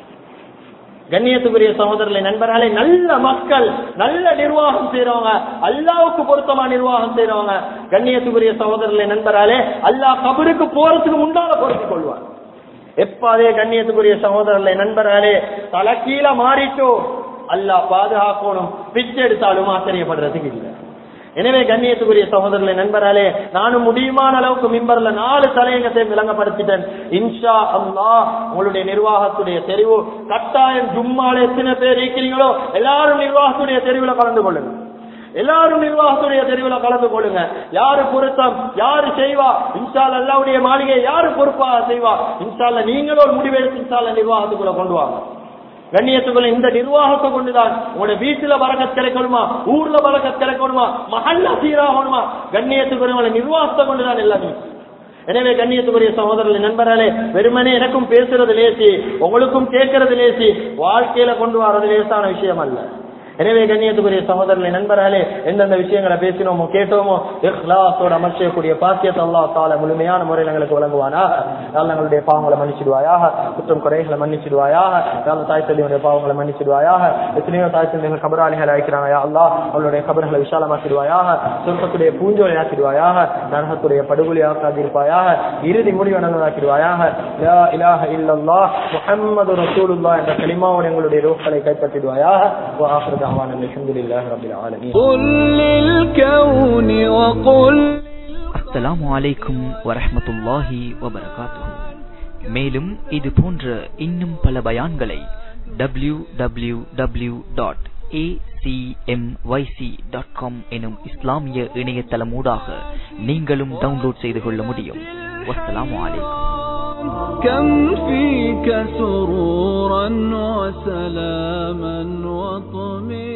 A: கண்ணியத்துக்குரிய சகோதரர்களே நண்பர்களே, நல்ல மக்கள், நல்ல நிர்வாகம் செய்யறவங்க, அல்லாஹ்வுக்கு பொருத்தமா நிர்வாகம் செய்யறவங்க, கண்ணியத்துக்குரிய சகோதரர்களே நண்பர்களே, அல்லாஹ் கபருக்கு போறதுக்கு முன்னால பொறுத்துக் கொள்வார். எப்ப அதே கண்ணியத்துக்குரிய சகோதரர்களே நண்பர்களே தலைக்கீழ மாறிட்டோ அல்லாஹ் பாதுகாக்கணும். பிச்சை எடுத்தாலும் ஆச்சரியப்படுறதுக்கு இல்லை. எனவே கண்ணியத்துக்குரிய சகோதரர்களே நண்பர்களே, நானும் முடியுமான அளவுக்கு மிம்பர்ல நாலு தலையங்கத்தை விளங்கப்படுத்திட்டேன். இன்ஷா அல்லாஹ் உங்களுடைய நிர்வாகத்துடைய தெரிவு கட்டாயம். ஜும்மால எத்தனை பேர் இருக்கிறீங்களோ எல்லாரும் நிர்வாகத்துடைய தெரிவுல கலந்து கொள்ளுங்க. எல்லாரும் நிர்வாகத்துடைய தெரிவுல கலந்து கொள்ளுங்க. யாரு பொருத்தம், யாரு செய்வா, இன்ஷா அல்லாஹ்வுடைய மாளிகை யாரு பொறுப்பாக செய்வா, இன்ஷா அல்லாஹ் நீங்களும் ஒரு முடிவெடுத்து இன்ஷா அல்லாஹ் நிர்வாகத்துக்குள்ள கொண்டு வாங்க. கண்ணியத்துக்குள்ள இந்த நிர்வாகத்தை கொண்டுதான் உங்களுடைய வீட்டுல பரக்கத் கிடைக்கணுமா, ஊர்ல பரக்கத் கிடைக்கணுமா, மஹல்ல சீராகணுமா, கண்ணியத்துக்குரிய நிர்வாகத்தை கொண்டுதான் எல்லாமே. எனவே கண்ணியத்துக்குரிய சகோதரர்கள் நண்பர்களே, வெறுமனே எனக்கும் பேசுறது லேசி, உங்களுக்கும் கேட்கறது லேசி, வாழ்க்கையில கொண்டு வர்றது லேசான விஷயம் அல்ல. எனவே கண்ணியத்துக்குரிய சகோதரர்களை, நண்பர்களே, எந்தெந்த விஷயங்களை பேசினோமோ கேட்டோமோ இஹ்லாஸோட அமர்ச்சக்கூடிய பாக்கியத்தை அல்லாஹ் தஆலா முழுமையான முறையில் எங்களுக்கு வழங்குவானாக. யாழ் எங்களுடைய பாவங்களை மன்னிச்சிடுவாயாக, குற்றம் குறைகளை மன்னிச்சிடுவாயாக. யாழ் தாய் தந்தையுடைய பாவங்களை மன்னிச்சிடுவாயாக. எத்தனையோ தாய் தந்தைகள் கபராளிகள் அழைக்கிறாங்க, யா அல்லாஹ் அவளுடைய கபர்களை விசாலமாக்கிடுவாயாக, சொர்க்கத்துடைய பூஞ்சோலை ஆக்கிடுவாயாக, நரகத்துடைய படுகொலை ஆக்காதிருப்பாயாக, இறுதி முடிவை நல்லதாக்கிடுவாயாக. லா இலாஹ இல்லல்லாஹ் முஹம்மது ரசூலுல்லாஹ் என்ற கலிமாவோடு எங்களுடைய ரூஹ்களை கைப்பற்றிடுவாயாக. வ ஆகிரு தஅவானா அல்ஹம்துலில்லாஹி ரப்பில் ஆலமீன். குல் லில் கௌனி வ குல்.
B: அஸ்ஸலாமு அலைக்கும் வரஹ்மத்துல்லாஹி வபரகாத்துஹு. மேலும் இது போன்ற இன்னும் பல பயான்களை W W W dot A C M Y C dot com எனும் இஸ்லாமிய இணையதளமூடாக நீங்களும் டவுன்லோட் செய்து கொள்ள முடியும். வஸ்ஸலாமு அலைக்கும். كم فيك سرورا وسلاما وطمئنانا